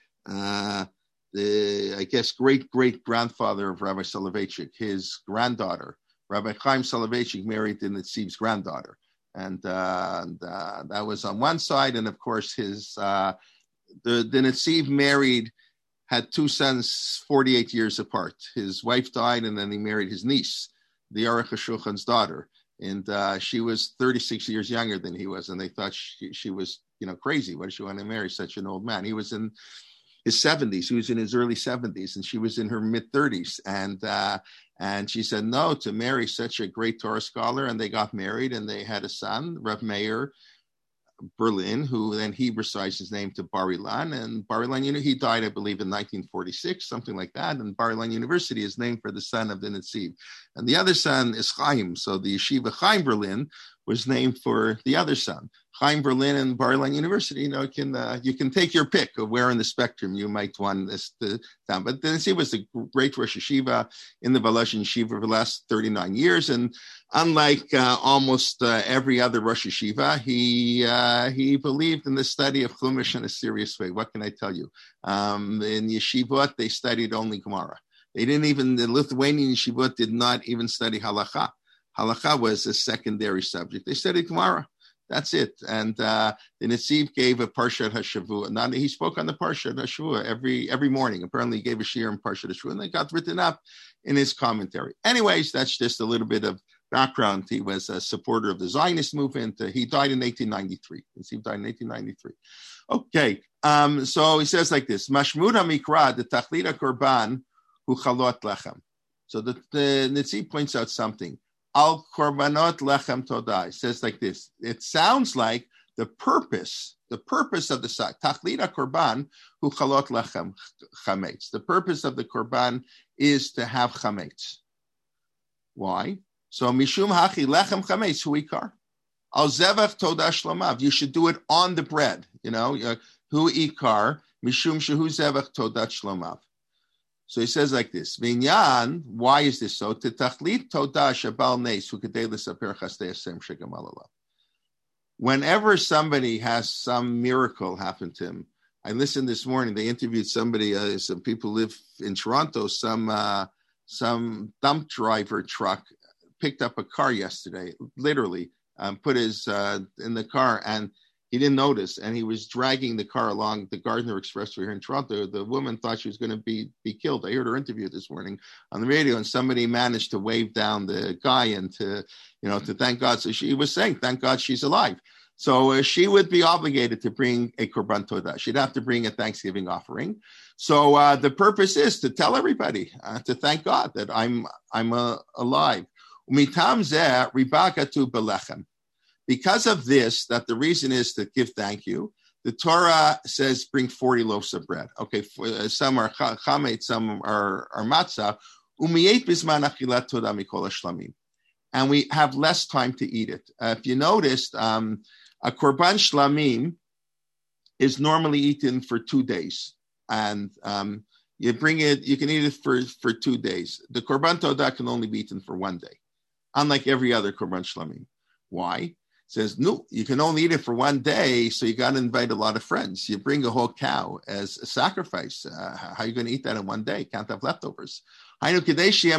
I guess great-grandfather of Rabbi Soloveitchik, his granddaughter, Rabbi Chaim Soloveitchik, married the Netziv's granddaughter. And that was on one side. And of course, the Netziv had two sons 48 years apart. His wife died, and then he married his niece, the Aruch HaShulchan's daughter. And she was 36 years younger than he was. And they thought she was, crazy. Why does she want to marry such an old man? He was in his 70s. He was in his early 70s, and she was in her mid 30s. And she said no to marry such a great Torah scholar. And they got married, and they had a son, Rav Meir, Berlin, who then Hebraicized his name to Bar Ilan. And Bar Ilan, he died, I believe, in 1946, something like that. And Bar Ilan University is named for the son of the Netziv. And the other son is Chaim. So the yeshiva Chaim Berlin was named for the other son. Chaim Berlin and Bar Ilan University, you can take your pick of where in the spectrum you might want this down. But the Netziv was a great Rosh Yeshiva in the Volozhin Yeshiva for the last 39 years. And unlike almost every other Rosh Yeshiva, he believed in the study of Chumash in a serious way. What can I tell you? In Yeshivot, they studied only Gemara. The Lithuanian Yeshivot did not even study Halakha. Halakha was a secondary subject. They studied Gemara. That's it. And the Netziv gave a Parshat HaShavua. He spoke on the Parshat HaShavua every morning. Apparently, he gave a shiur in Parshat HaShavua, and they got written up in his commentary. Anyways, that's just a little bit of background. He was a supporter of the Zionist movement. He died in 1893. Netziv died in 1893. Okay, so he says like this: Mashmud HaMikra, the Tachlit HaKorban, Hu Chalot Lechem. So the Netziv points out something. Al korbanot lechem todah. It says like this. It sounds like the purpose of the tachlit korban hu chalot lechem chametz. The purpose of the korban is to have chametz. Why? So mishum hachi lechem chametz hu ikar. Al zevach todah shlomav. You should do it on the bread. Hu ikar mishum shehu zevach todah shlomav. So he says like this, Vinyan, why is this so? Whenever somebody has some miracle happen to him, I listened this morning, they interviewed somebody, some people live in Toronto, some dump driver truck picked up a car yesterday, literally, put his in the car, and he didn't notice, and he was dragging the car along the Gardner Expressway here in Toronto. The woman thought she was going to be killed. I heard her interview this morning on the radio, and somebody managed to wave down the guy and to thank God. So she was saying, thank God she's alive. So she would be obligated to bring a korban todah. She'd have to bring a Thanksgiving offering. So the purpose is to tell everybody, to thank God that I'm alive. Umitam zeh ribakatu belechem. Because of this, that the reason is to give thank you, the Torah says bring 40 loaves of bread. Okay, some are chametz, some are matzah. And we have less time to eat it. If you noticed, a korban shlamim is normally eaten for 2 days. And you can eat it for 2 days. The korban todah can only be eaten for 1 day, unlike every other korban shlamim. Why? Says, no, you can only eat it for 1 day, so you got to invite a lot of friends. You bring a whole cow as a sacrifice. How are you going to eat that in 1 day? Can't have leftovers. We want you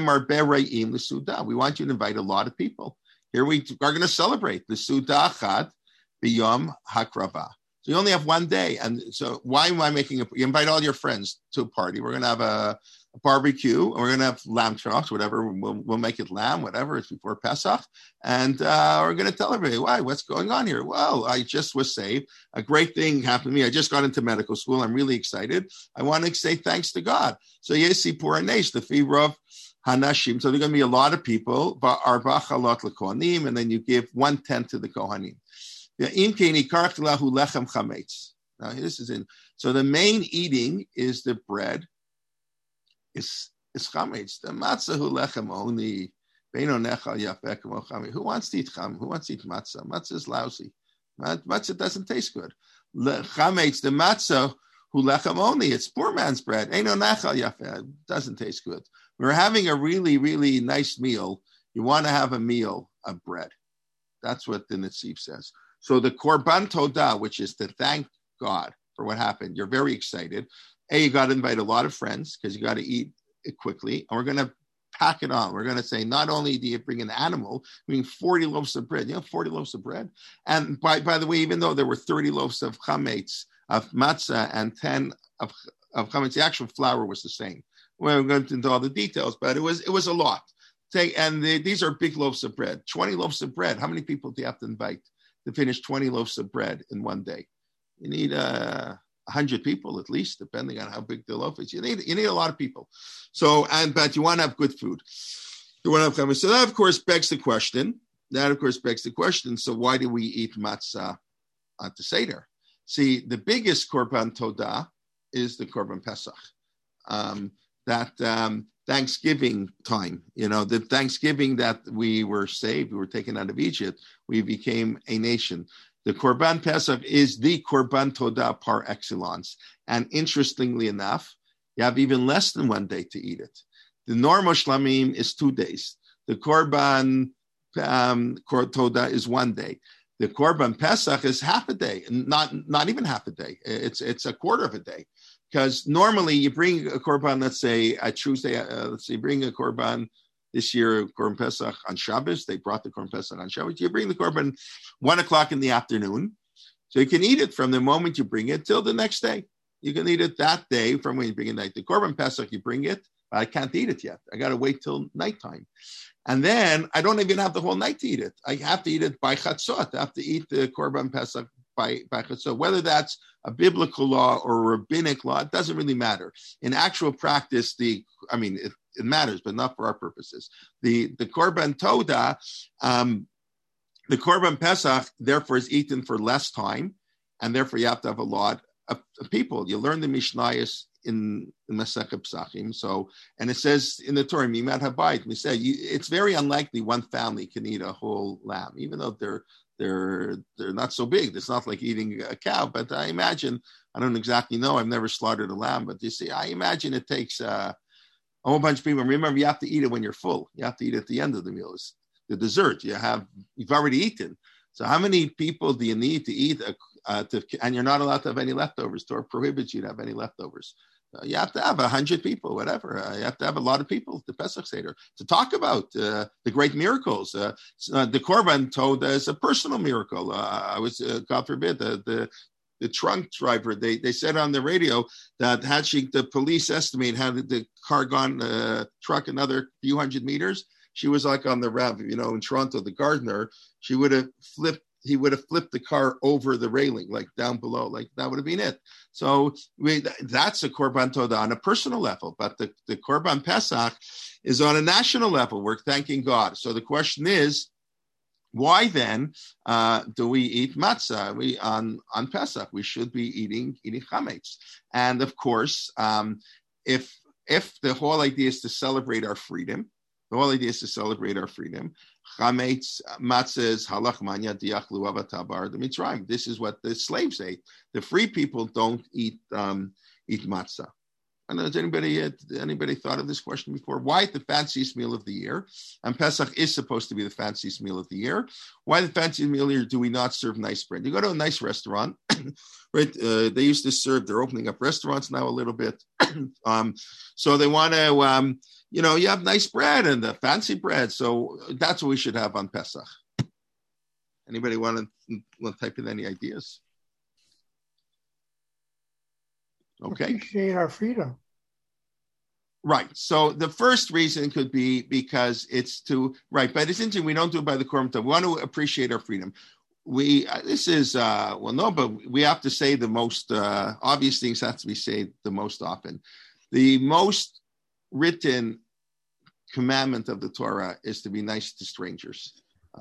to invite a lot of people. Here we are going to celebrate the Suda Chad B'Yom HaKrava. So you only have 1 day. And so why am I making you invite all your friends to a party? We're going to have a barbecue, and we're going to have lamb chops, whatever. We'll make it lamb, whatever. It's before Pesach. And we're going to tell everybody, why? What's going on here? Well, I just was saved. A great thing happened to me. I just got into medical school. I'm really excited. I want to say thanks to God. So Yesi Puranesh, the fever of Hanashim. So there are going to be a lot of people, but Arba Chalot L'Kohanim, and then you give 1/10 to the Kohanim. Now this is in. So the main eating is the bread. Is chametz. The matzah hu lechem only. Who wants to eat cham? Who wants to eat matzah? Matzah is lousy. Matzah doesn't taste good. Chametz, the matzah hu lechem only. It's poor man's bread. It doesn't taste good. We're having a really, really nice meal. You want to have a meal of bread. That's what the Netziv says. So the korban todah, which is to thank God for what happened. You're very excited. You got to invite a lot of friends because you got to eat it quickly. And we're going to pack it on. We're going to say, not only do you bring an animal, I mean, 40 loaves of bread. 40 loaves of bread. And by the way, even though there were 30 loaves of chametz, of matzah, and 10 of chametz, the actual flour was the same. We're going into all the details, but it was a lot. These are big loaves of bread. 20 loaves of bread. How many people do you have to invite to finish 20 loaves of bread in 1 day? You need 100 people at least, depending on how big the loaf is. You need a lot of people. So, but you want to have good food. You want to have chametz. So that, of course, begs the question. So why do we eat matzah at the Seder. See, the biggest Korban Todah is the Korban Pesach. Thanksgiving time, the Thanksgiving that we were saved, we were taken out of Egypt, we became a nation. The Korban Pesach is the Korban Todah par excellence. And interestingly enough, you have even less than 1 day to eat it. The normal Shlamim is 2 days. The Korban Todah is 1 day. The Korban Pesach is half a day, not even half a day. It's a quarter of a day. Because normally you bring a Korban, let's say a Tuesday, bring a Korban this year, Korban Pesach on Shabbos. They brought the Korban Pesach on Shabbos. You bring the Korban 1 o'clock in the afternoon. So you can eat it from the moment you bring it till the next day. You can eat it that day from when you bring it night. The Korban Pesach, you bring it, but I can't eat it yet. I got to wait till nighttime. And then I don't even have the whole night to eat it. I have to eat it by Chatzot. I have to eat the Korban Pesach by Chatzot. Whether that's a biblical law or a rabbinic law, it doesn't really matter. In actual practice, it matters, but not for our purposes. The Korban Todah, the Korban Pesach, therefore, is eaten for less time, and therefore you have to have a lot of people. You learn the Mishnayos in Masechet Psachim. So, and it says in the Torah, Mimat Habayit, we say it's very unlikely one family can eat a whole lamb, even though they're not so big. It's not like eating a cow, but I imagine, I don't exactly know, I've never slaughtered a lamb, but you see, I imagine it takes a whole bunch of people. Remember, you have to eat it when you're full. You have to eat at the end of the meal. It's the dessert. You've already eaten. So how many people do you need to eat and you're not allowed to have any leftovers. Torah prohibits you to have any leftovers. You have to have 100 people, whatever. You have to have a lot of people, the Pesach Seder, to talk about the great miracles. The Korban Todah is a personal miracle. God forbid, the trunk driver, they said on the radio that the police estimate, had the car gone, truck another few hundred meters, she was like on the rev, in Toronto, the gardener, he would have flipped the car over the railing, like down below, like that would have been it. So that's a Korban Todah on a personal level, but the Korban Pesach is on a national level. We're thanking God. So the question is, why then do we eat matzah? On Pesach, we should be eating chametz. And of course, if the whole idea is to celebrate our freedom, chametz, matzah is halach manya diachlu avatabar the mitzrayim. This is what the slaves ate. The free people don't eat matzah. I don't know, has anybody thought of this question before? Why the fanciest meal of the year? And Pesach is supposed to be the fanciest meal of the year. Why the fanciest meal of the year do we not serve nice bread? You go to a nice restaurant, right? They used to serve, they're opening up restaurants now a little bit. So they want to, you have nice bread and the fancy bread. So that's what we should have on Pesach. Anybody want to type in any ideas? Okay. Appreciate our freedom. Right. So the first reason could be because it's but it's interesting. We don't do it by the Korban Todah. We want to appreciate our freedom. But we have to say the most obvious things have to be said the most often. The most written commandment of the Torah is to be nice to strangers.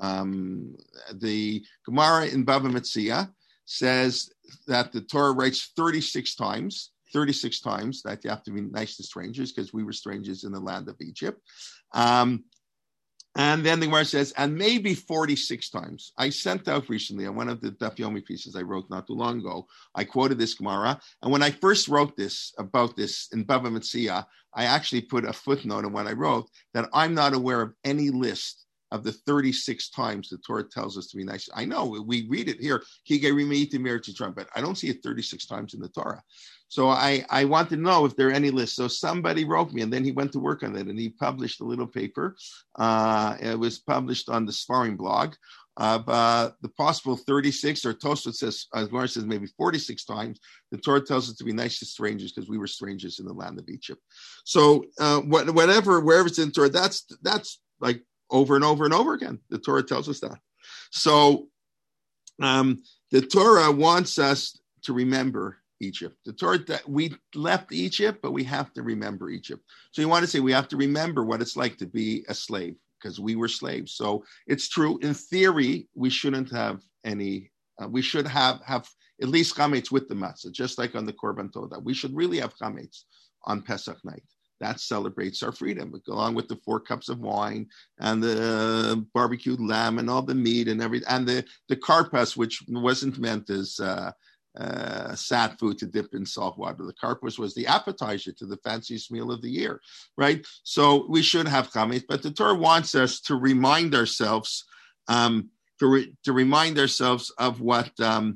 The Gemara in Bava Metzia says that the Torah writes 36 times that you have to be nice to strangers because we were strangers in the land of Egypt. And then the Gemara says, and maybe 46 times. I sent out recently on one of the Daf Yomi pieces I wrote not too long ago, I quoted this Gemara. And when I first wrote about this in Bava Metzia, I actually put a footnote in what I wrote that I'm not aware of any list of the 36 times the Torah tells us to be nice. I know we read it here, but I don't see it 36 times in the Torah. So I want to know if there are any lists. So somebody wrote me, and then he went to work on it, and he published a little paper. It was published on the Sfarim blog of the possible 36, or Tosfot says, as Lawrence says, maybe 46 times the Torah tells us to be nice to strangers because we were strangers in the land of Egypt. So wherever it's in Torah, that's like over and over and over again. The Torah tells us that. So the Torah wants us to remember Egypt. The Torah, that we left Egypt, but we have to remember Egypt. So you want to say we have to remember what it's like to be a slave because we were slaves. So it's true. In theory, we shouldn't have any We should have at least chametz with the matzah, just like on the Korban Todah. We should really have chametz on Pesach night. That celebrates our freedom, along with the 4 cups of wine and the barbecued lamb and all the meat and everything, and the karpas, which wasn't meant as sad food to dip in salt water. The karpas was the appetizer to the fanciest meal of the year, right? So we should have chametz, but the Torah wants us to remind ourselves, to remind ourselves of what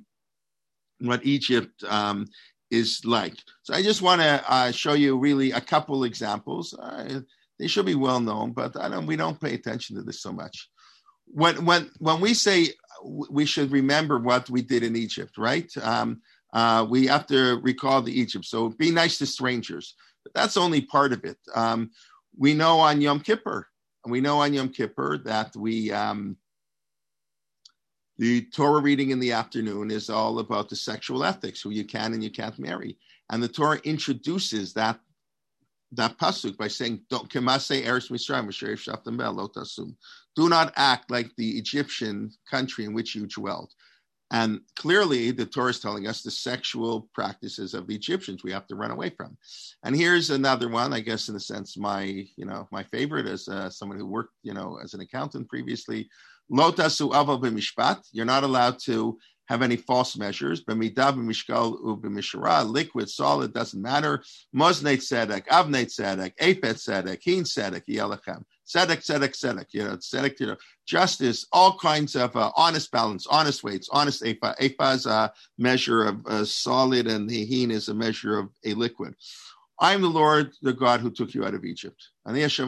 Egypt is like. So I just want to show you really a couple examples. They should be well known, but we don't pay attention to this so much. When we say we should remember what we did in Egypt, right? We have to recall the Egypt. So be nice to strangers. But that's only part of it. We know on Yom Kippur that the Torah reading in the afternoon is all about the sexual ethics, who you can and you can't marry. And the Torah introduces that pasuk by saying, do not act like the Egyptian country in which you dwelled. And clearly the Torah is telling us the sexual practices of the Egyptians we have to run away from. And here's another one, I guess in a sense, my favorite as someone who worked, as an accountant previously. Lo tasu aval b'mishpat. You're not allowed to have any false measures. B'midah b'mishkal u'b'mishara. Liquid, solid, doesn't matter. Moznei tzedek, avnei tzedek, epet tzedek, hin tzedek, yelachem. Tzedek, tzedek, justice, all kinds of honest balance, honest weights, honest ephah. Ephah is a measure of solid, and the hin is a measure of a liquid. I'm the Lord, the God who took you out of Egypt. So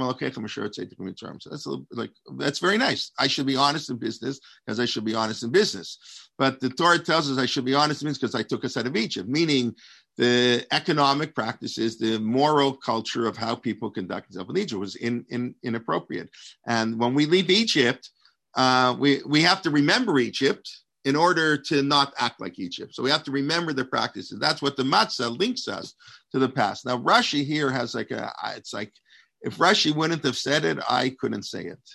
that's very nice. I should be honest in business because I should be honest in business. But the Torah tells us I should be honest in business because I took us out of Egypt, meaning the economic practices, the moral culture of how people conduct themselves in Egypt was inappropriate. And when we leave Egypt, we have to remember Egypt in order to not act like Egypt. So we have to remember the practices. That's what the matzah links us to the past. Now, Rashi here has it's like, if Rashi wouldn't have said it, I couldn't say it.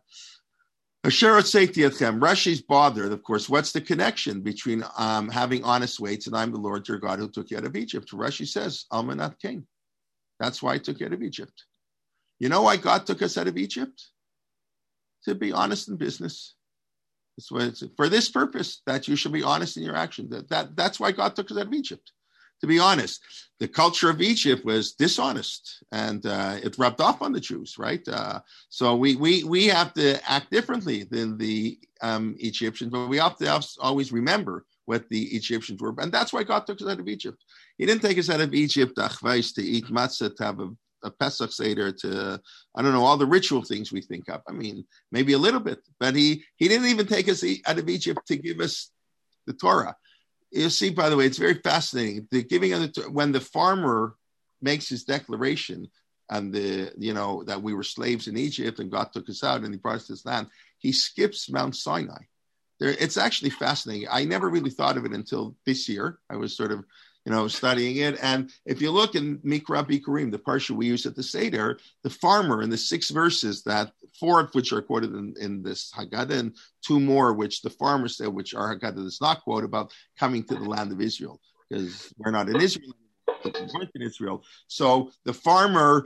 Rashi's bothered, of course. What's the connection between having honest weights and I'm the Lord your God who took you out of Egypt? Rashi says, Almanat Cain. That's why I took you out of Egypt. You know why God took us out of Egypt? To be honest in business. It's for this purpose, that you should be honest in your action. That's why God took us out of Egypt. To be honest, the culture of Egypt was dishonest, and it rubbed off on the Jews, right? So we have to act differently than the Egyptians, but we have to always remember what the Egyptians were, and that's why God took us out of Egypt. He didn't take us out of Egypt to eat matzah, to have a Pesach Seder, to, I don't know, all the ritual things we think of. I mean, maybe a little bit, but he didn't even take us out of Egypt to give us the Torah. You see, by the way, it's very fascinating. The giving of when the farmer makes his declaration and that we were slaves in Egypt and God took us out and he brought us to this land, he skips Mount Sinai. It's actually fascinating. I never really thought of it until this year. I was sort of studying it. And if you look in Mikra Bikurim, the parsha we use at the Seder, the farmer in the 6 verses, that 4 of which are quoted in this Haggadah, and 2 more which the farmer said, which are Haggadah that's not quoted, about coming to the land of Israel, because we're not in Israel. We weren't in Israel. So the farmer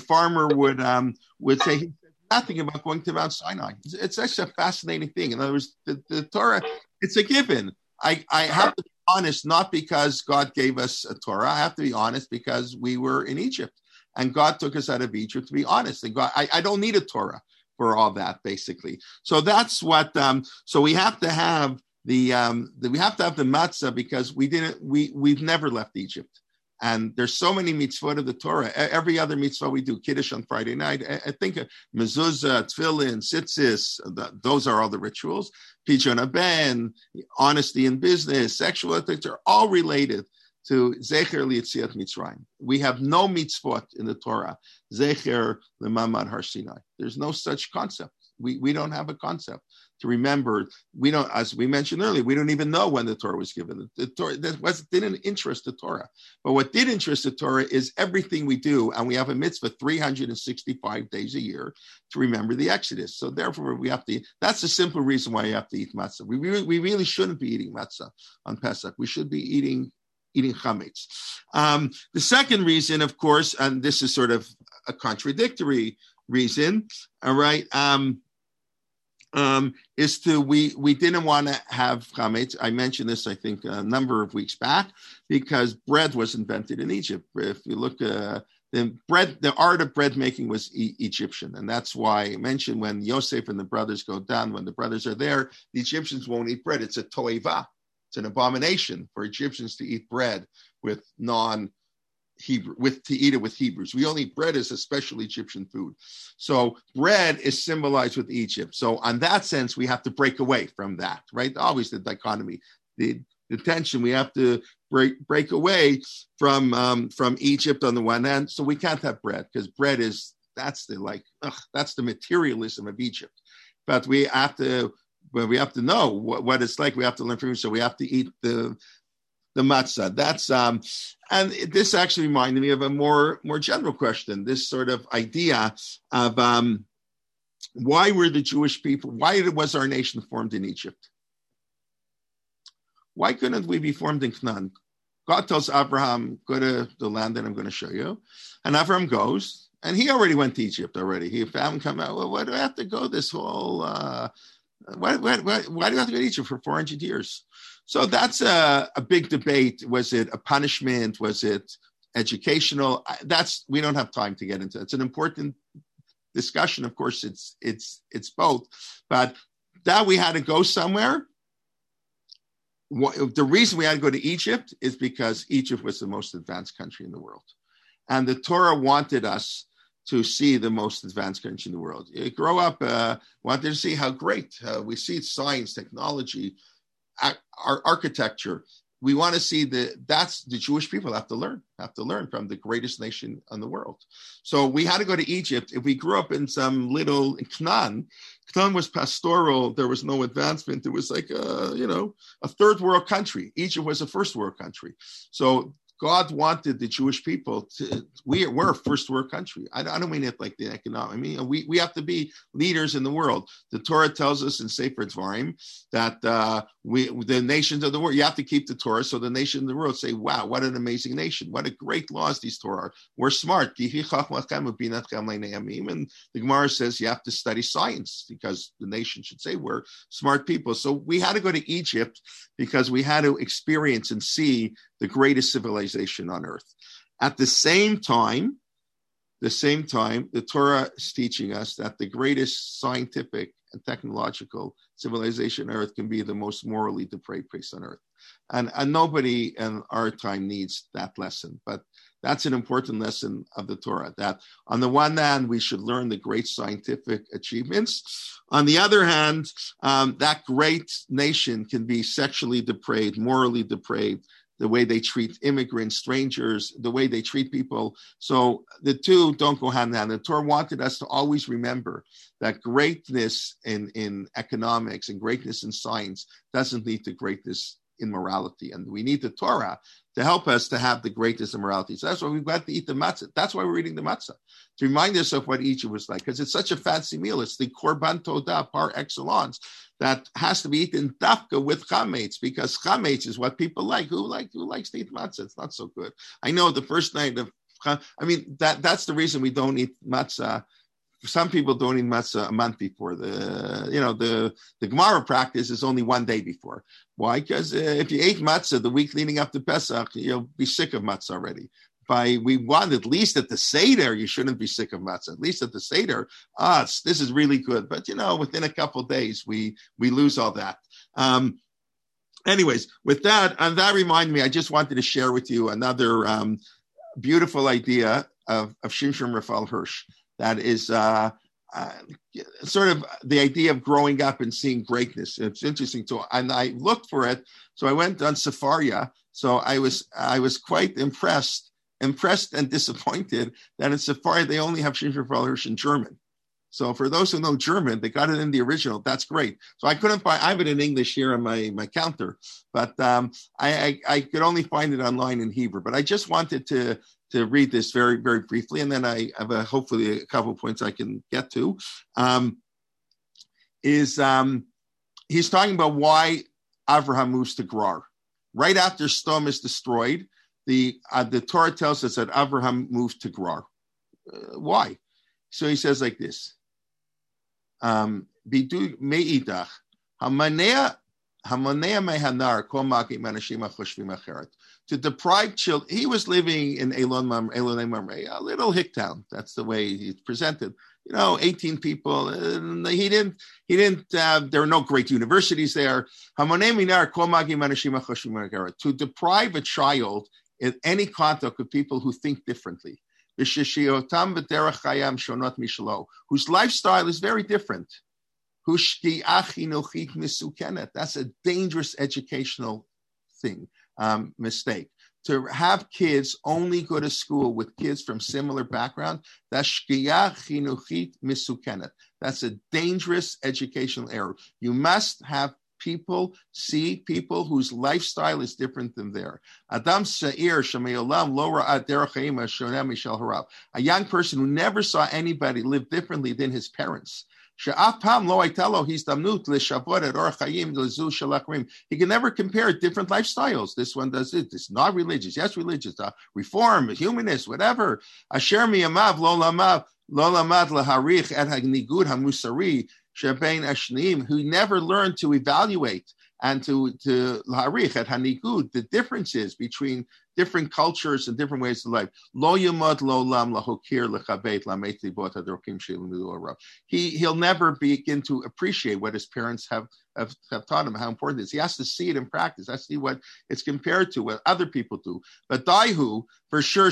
would say he said nothing about going to Mount Sinai. It's such a fascinating thing. In other words, the Torah, it's a given. I have to be honest, not because God gave us a Torah. I have to be honest because we were in Egypt and God took us out of Egypt to be honest. And God, I don't need a Torah for all that, basically. So that's what, so we have to have the matzah because we've never left Egypt. And there's so many mitzvot of the Torah. Every other mitzvah we do, Kiddush on Friday night. I think mezuzah, tefillin, tzitzis, those are all the rituals. Pidyon haben, honesty in business, sexual ethics are all related to Zecher Li'Yetziat Mitzrayim. We have no mitzvot in the Torah, Zecher L'Mamad Har Sinai. There's no such concept. We don't have a concept. to remember. We don't, as we mentioned earlier, we don't even know when the Torah was given. The Torah didn't interest the Torah. But what did interest the Torah is everything we do, and we have a mitzvah 365 days a year to remember the Exodus. So therefore, we have to. That's the simple reason why you have to eat matzah. We really shouldn't be eating matzah on Pesach. We should be eating chametz. The second reason, of course, and this is sort of a contradictory reason, all right, is we didn't want to have chametz. I mentioned this, I think, a number of weeks back, because bread was invented in Egypt. If you look, the art of bread making was Egyptian, and that's why I mentioned when Yosef and the brothers go down, when the brothers are there, the Egyptians won't eat bread. It's a toeva. It's an abomination for Egyptians to eat bread with non-Hebrew, to eat it with Hebrews. We only eat bread as a special Egyptian food. So bread is symbolized with Egypt. So on that sense, we have to break away from that, right? Always the dichotomy, the tension. We have to break away from Egypt on the one hand. So we can't have bread, because bread that's the materialism of Egypt. But we have to know what it's like. We have to learn from it. So we have to eat the matzah. That's and this actually reminded me of a more general question. This sort of idea of why were the Jewish people? Why was our nation formed in Egypt? Why couldn't we be formed in Canaan? God tells Abraham, "Go to the land that I'm going to show you," and Abraham goes, and he already went to Egypt already. He haven't come out. Well, why do I have to go this whole? Why do you have to go to Egypt for 400 years? So that's a big debate. Was it a punishment? Was it educational? We don't have time to get into. It's an important discussion. Of course, it's both. But that we had to go somewhere. The reason we had to go to Egypt is because Egypt was the most advanced country in the world, and the Torah wanted us to see the most advanced country in the world. You grow up, wanted to see how great we see science, technology, our architecture. We want to see that's the Jewish people have to learn from the greatest nation in the world. So we had to go to Egypt. If we grew up in some little Canaan was pastoral. There was no advancement. It was like a third world country. Egypt was a first world country. So God wanted the Jewish people we're a first world country. I don't mean it like the economic. I mean, we have to be leaders in the world. The Torah tells us in Sefer Dvarim that the nations of the world, you have to keep the Torah. So the nations of the world say, wow, what an amazing nation. What a great laws these Torah are. We're smart. And the Gemara says you have to study science, because the nation should say we're smart people. So we had to go to Egypt because we had to experience and see the greatest civilization on earth. At the same time, the Torah is teaching us that the greatest scientific and technological civilization on earth can be the most morally depraved place on earth. And nobody in our time needs that lesson. But that's an important lesson of the Torah, that on the one hand, we should learn the great scientific achievements. On the other hand, that great nation can be sexually depraved, morally depraved, the way they treat immigrants, strangers, the way they treat people. So the two don't go hand in hand. The Torah wanted us to always remember that greatness in economics and greatness in science doesn't lead to greatness in morality. And we need the Torah to help us to have the greatest in morality. So that's why we've got to eat the matzah. That's why we're eating the matzah, to remind us of what Egypt was like, because it's such a fancy meal. It's the korban todah par excellence that has to be eaten dafka with chametz, because chametz is what people like. Who likes to eat matzah? It's not so good. I know the first night of, that's the reason we don't eat matzah. Some people don't eat matzah a month before. The Gemara practice is only one day before. Why? Because if you ate matzah the week leading up to Pesach, you'll be sick of matzah already. We want at least at the Seder, you shouldn't be sick of matzah. At least at the Seder, this is really good. But, within a couple of days, we lose all that. Anyways, with that, and that reminded me, I just wanted to share with you another beautiful idea of Shimshon Raphael Hirsch. That is sort of the idea of growing up and seeing greatness. It's interesting. And I looked for it. So I went on Sefaria. So I was quite impressed and disappointed that in Sefaria they only have Shimshon Raphael Hirsch in German. So for those who know German, they got it in the original. That's great. So I couldn't find. I have it in English here on my counter, but I could only find it online in Hebrew. But I just wanted to read this very, very briefly, and then I have hopefully a couple of points I can get to. He's talking about why Avraham moves to Gerar. Right after Sodom is destroyed, the Torah tells us that Avraham moved to Gerar. Why? So he says like this. Bidu me'idach hamanea mehanar kol maki manashim achoshvim acheret. To deprive children, he was living in Elon Mamre, a little hick town. That's the way he's presented. 18 people. He didn't. There were no great universities there. To deprive a child in any contact with people who think differently, whose lifestyle is very different. That's a dangerous educational thing. Mistake. To have kids only go to school with kids from similar background, that's shkiya chinuchit misukenet. That's a dangerous educational error. You must have people whose lifestyle is different than theirs. Adam Sa'ir Shameolam Lora Aderachayim Shonem Mishal Harav. A young person who never saw anybody live differently than his parents. He can never compare different lifestyles. This one does it. This is not religious. Yes, religious. Reform, humanist, whatever. Who never learned to evaluate and to harich at hanigud, the differences between different cultures and different ways of life. He'll never begin to appreciate what his parents have taught him, how important it is. He has to see it in practice. Has to see what it's compared to, what other people do. But daihu, for sure,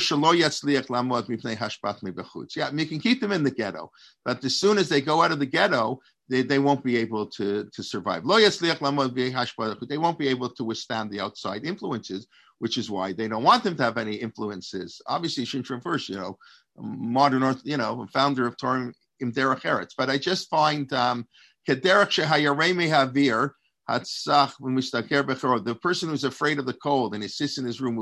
yeah, you can keep them in the ghetto, but as soon as they go out of the ghetto, they won't be able to survive. They won't be able to withstand the outside influences, which is why they don't want them to have any influences. Obviously, Shintron first, modern, founder of Torah in Derech Eretz. But I just find Kederech Shehayarei Mehavir Hatzach the person who's afraid of the cold and he sits in his room,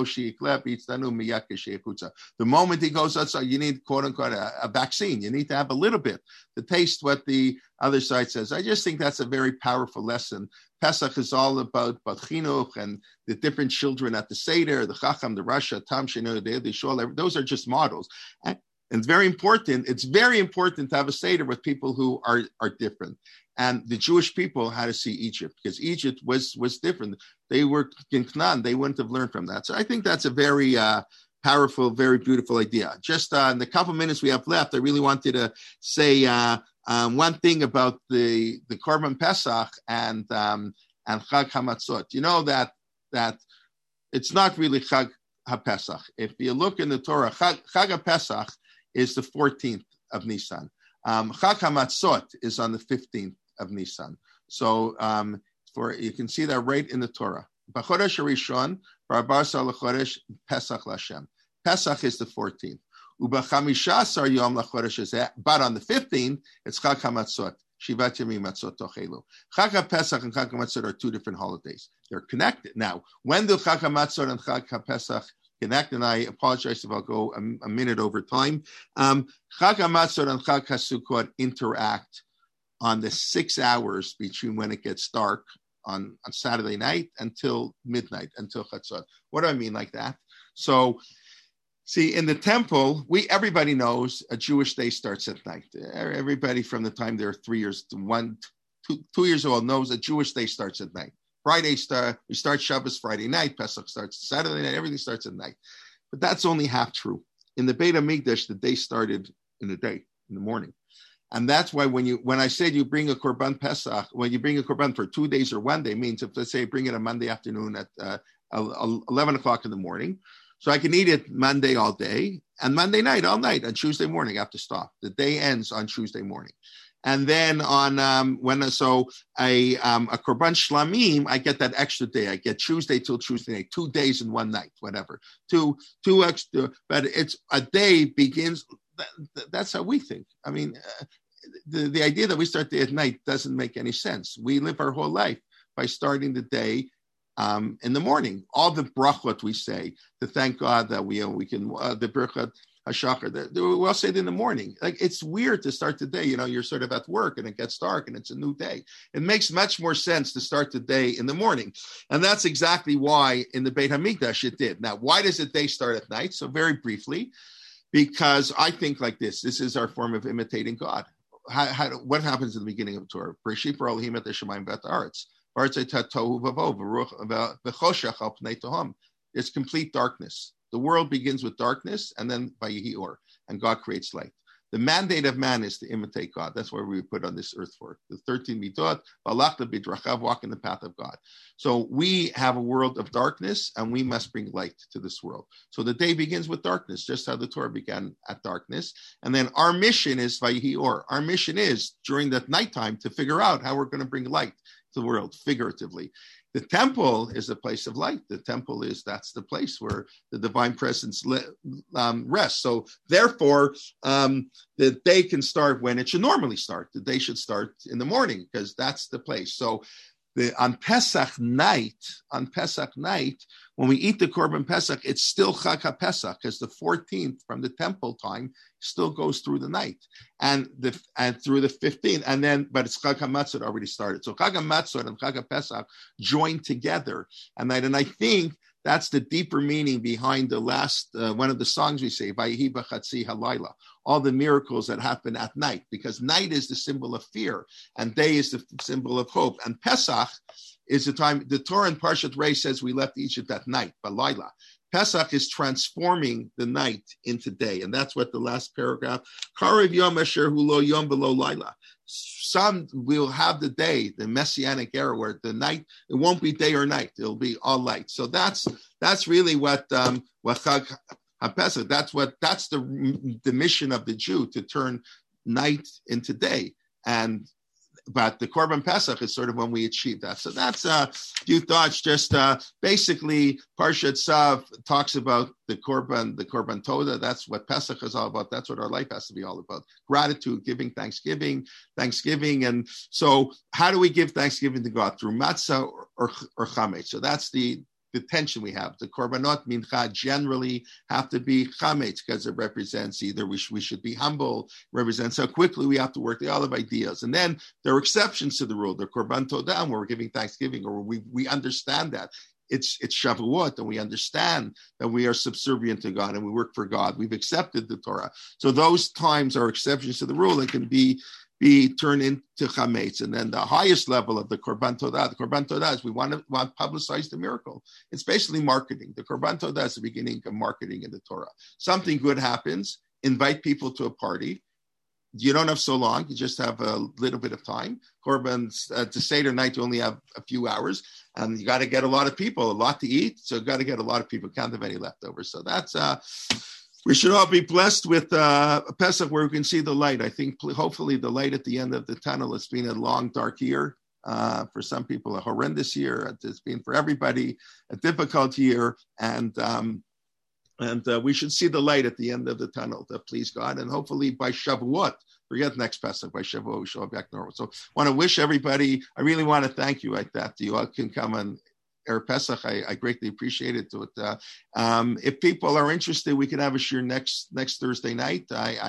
the moment he goes outside, you need, quote unquote, a vaccine. You need to have a little bit to taste what the other side says. I just think that's a very powerful lesson. Pesach is all about chinuch and the different children at the Seder, the Chacham, the Rasha, Tam Shenu, the Shol. Those are just models. And it's very important. It's very important to have a Seder with people who are different. And the Jewish people had to see Egypt because Egypt was different. They were in Canaan. They wouldn't have learned from that. So I think that's a very powerful, very beautiful idea. Just in the couple minutes we have left, I really wanted to say one thing about the Korban Pesach and Chag HaMatzot. You know that it's not really Chag HaPesach. If you look in the Torah, Chag HaPesach is the 14th of Nisan. Chag HaMatzot is on the 15th of Nisan. So you can see that right in the Torah. B'chodesh Rishon, B'arba'asar l'chodesh Pesach l'Hashem. Pesach is the 14th. U'b'chamishasar yom l'chodesh is that. But on the 15th, it's Chag HaMatzot. Shivat Yamim Matzot Tochelu. Chag HaPesach and Chag HaMatzot are two different holidays. They're connected. Now, when do Chag HaMatzot and Chag HaPesach connect? And I apologize if I'll go a minute over time. Chag HaMatzot and Chag HaSukkot interact on the 6 hours between when it gets dark on Saturday night until midnight, until Chatzot. What do I mean like that? So, see, in the temple, everybody knows a Jewish day starts at night. Everybody from the time they're 3 years to 2 years old knows a Jewish day starts at night. We start Shabbos Friday night, Pesach starts Saturday night, everything starts at night. But that's only half true. In the Beit HaMikdash, the day started in the morning. And that's why when I said you bring a Korban Pesach, when you bring a Korban for 2 days or 1 day, means if, let's say, bring it on Monday afternoon at 11 o'clock in the morning, so I can eat it Monday all day and Monday night all night, and Tuesday morning I have to stop. The day ends on Tuesday morning. And then on a Korban Shlamim, I get that extra day. I get Tuesday till Tuesday night, 2 days and 1 night, whatever. Two extra, but it's a day begins. That's how we think. I mean, the idea that we start the day at night doesn't make any sense. We live our whole life by starting the day in the morning. All the brachot we say to thank God that we can the brachot hashachar. We all say it in the morning. Like, it's weird to start the day. You're sort of at work and it gets dark and it's a new day. It makes much more sense to start the day in the morning, and that's exactly why in the Beit Hamikdash it did. Now, why does the day start at night? So very briefly, because I think like this. This is our form of imitating God. What happens in the beginning of the Torah? Bereshit bara Elohim et hashamayim v'et haaretz. It's complete darkness. The world begins with darkness, and then Vayihi Or, and God creates light. The mandate of man is to imitate God. That's why we were put on this earth for. The 13 midot, balachta bidrachav, walk in the path of God. So we have a world of darkness, and we must bring light to this world. So the day begins with darkness, just how the Torah began at darkness. And then our mission is Vayihi Or. Our mission is, during that nighttime, to figure out how we're going to bring light to the world, figuratively. The temple is a place of light. The temple that's the place where the divine presence rests. So therefore, the day can start when it should normally start. The day should start in the morning, because that's the place. So on Pesach night, when we eat the Korban Pesach, it's still Chag HaPesach, because the 14th from the temple time still goes through the night, and through the 15th, and then, but it's Chag HaMatzot already started. So Chag HaMatzot and Chag HaPesach join together, and I think that's the deeper meaning behind the last one of the songs we say, Vayihi b'chatzi halayla, all the miracles that happen at night, because night is the symbol of fear, and day is the symbol of hope, and Pesach is the time. The Torah in Parshat Rei says we left Egypt at night, balayla. Pesach is transforming the night into day, and that's what the last paragraph. Karev yom asher hu lo yom v'lo laila. Some will have the day, the messianic era, where the night, it won't be day or night; it'll be all light. So that's really what Chag HaPesach. That's the mission of the Jew, to turn night into day. But the Korban Pesach is sort of when we achieve that. So that's a few thoughts. Just basically, Parshat Tzav talks about the Korban Toda. That's what Pesach is all about. That's what our life has to be all about. Gratitude, giving, thanksgiving. And so how do we give thanksgiving to God? Through matzah or chametz. So that's the tension we have. The korbanot mincha generally have to be chametz, because it represents either we should be humble, represents how quickly we have to work the olive ideas. And then there are exceptions to the rule. The korban todah, where we're giving thanksgiving, or we understand that. It's Shavuot, and we understand that we are subservient to God and we work for God. We've accepted the Torah. So those times are exceptions to the rule. It can be turned into chametz. And then the highest level of the Korban Todah is we want to publicize the miracle. It's basically marketing. The Korban Todah is the beginning of marketing in the Torah. Something good happens, invite people to a party. You don't have so long. You just have a little bit of time. Korban's to Seder night, you only have a few hours, and you got to get a lot of people, a lot to eat. So you got to get a lot of people. Can't have any leftovers. So that's we should all be blessed with Pesach, where we can see the light. I think hopefully the light at the end of the tunnel. It's been a long, dark year. For some people, a horrendous year. It's been for everybody a difficult year, and we should see the light at the end of the tunnel, to please God. And hopefully by Shavuot, forget next Pesach, by Shavuot, we shall be back normal. So I want to wish everybody, I really want to thank you like that. You all can come on Erev Pesach. I greatly appreciate it. If people are interested, we can have a shir next Thursday night.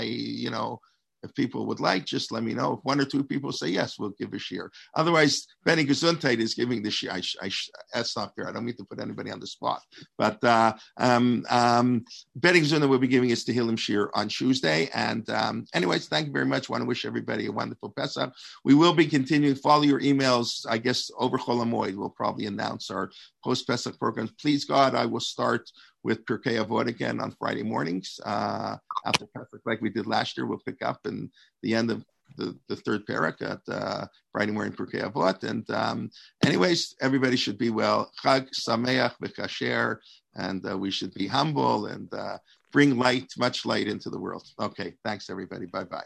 If people would like, just let me know. If one or two people say yes, we'll give a shir. Otherwise, Benny Gesundheit is giving the shir. That's not fair. I don't mean to put anybody on the spot. But Benny Gesundheit will be giving us the Tehillim shir on Tuesday. And anyways, thank you very much. I want to wish everybody a wonderful Pesach. We will be continuing. Follow your emails. I guess over Chol HaMoed, we'll probably announce our post-Pesach programs. Please, God, I will start with Pirkei Avot again on Friday mornings. After Pesach, like we did last year, we'll pick up in the end of the third parak at Friday morning Pirkei Avot. And anyways, everybody should be well. Chag Sameach v'Kasher, and we should be humble and bring light, much light into the world. Okay, thanks everybody.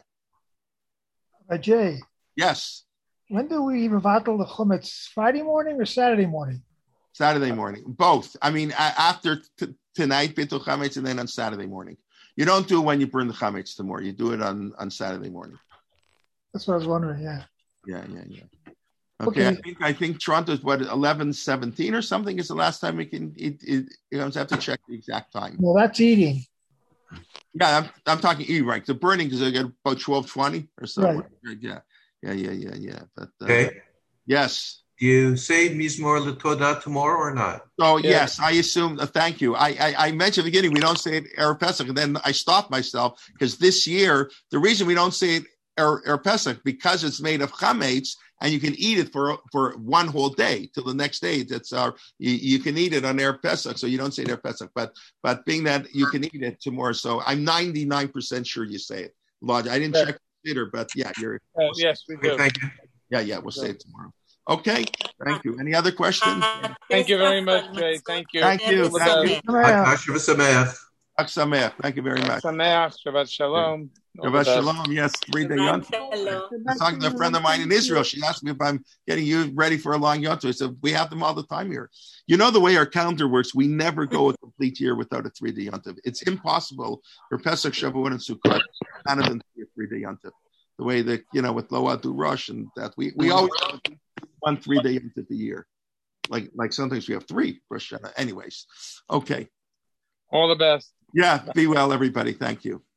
Bye-bye. Jay. Yes. When do we mevatel the chumetz? Friday morning or Saturday morning? Saturday morning, both. I mean, after tonight, bitul chametz, and then on Saturday morning. You don't do it when you burn the chametz tomorrow. You do it on Saturday morning. That's what I was wondering. Yeah. Yeah. Okay. Okay. I think Toronto's 11:17 or something is the last time we can eat. You know, I have to check the exact time. Well, that's eating. Yeah, I'm talking E right. The burning is about 12:20 or so. Right. Yeah. But Okay. yes. Do you say Mizmor L'Todah tomorrow or not? So yes, I assume. Thank you. I mentioned at the beginning we don't say it Erev Pesach, and then I stopped myself because this year the reason we don't say it Erev Pesach because it's made of chametz and you can eat it for one whole day till the next day. That's you can eat it on Erev Pesach, so you don't say it Erev Pesach. But being that you can eat it tomorrow, so I'm 99% sure you say it. Lodge. I didn't check the theater, but yeah, you're. Yes, we do. Thank you. Yeah, we'll say it tomorrow. Okay, thank you. Any other questions? Thank you very much, Jay. Thank you. Thank you. Yeah. Hashanah V'Sameach. Chag Sameach. Thank you very much. Sameach, Shabbat Shalom. Shabbat Shalom. Yes, 3-day yontif. I was talking to a friend of mine in Israel. She asked me if I'm getting you ready for a long yontif. I said, we have them all the time here. You know the way our calendar works, we never go a complete year without a 3-day yontif. It's impossible for Pesach, Shavuot, and Sukkot none of them to be a 3-day yontif. The way that, with Lo Adu Rosh and that, we always have 1 3-day yontif a year. Like sometimes we have 3 Rosh Hashanah. Anyways, okay. All the best. Yeah, be well, everybody. Thank you.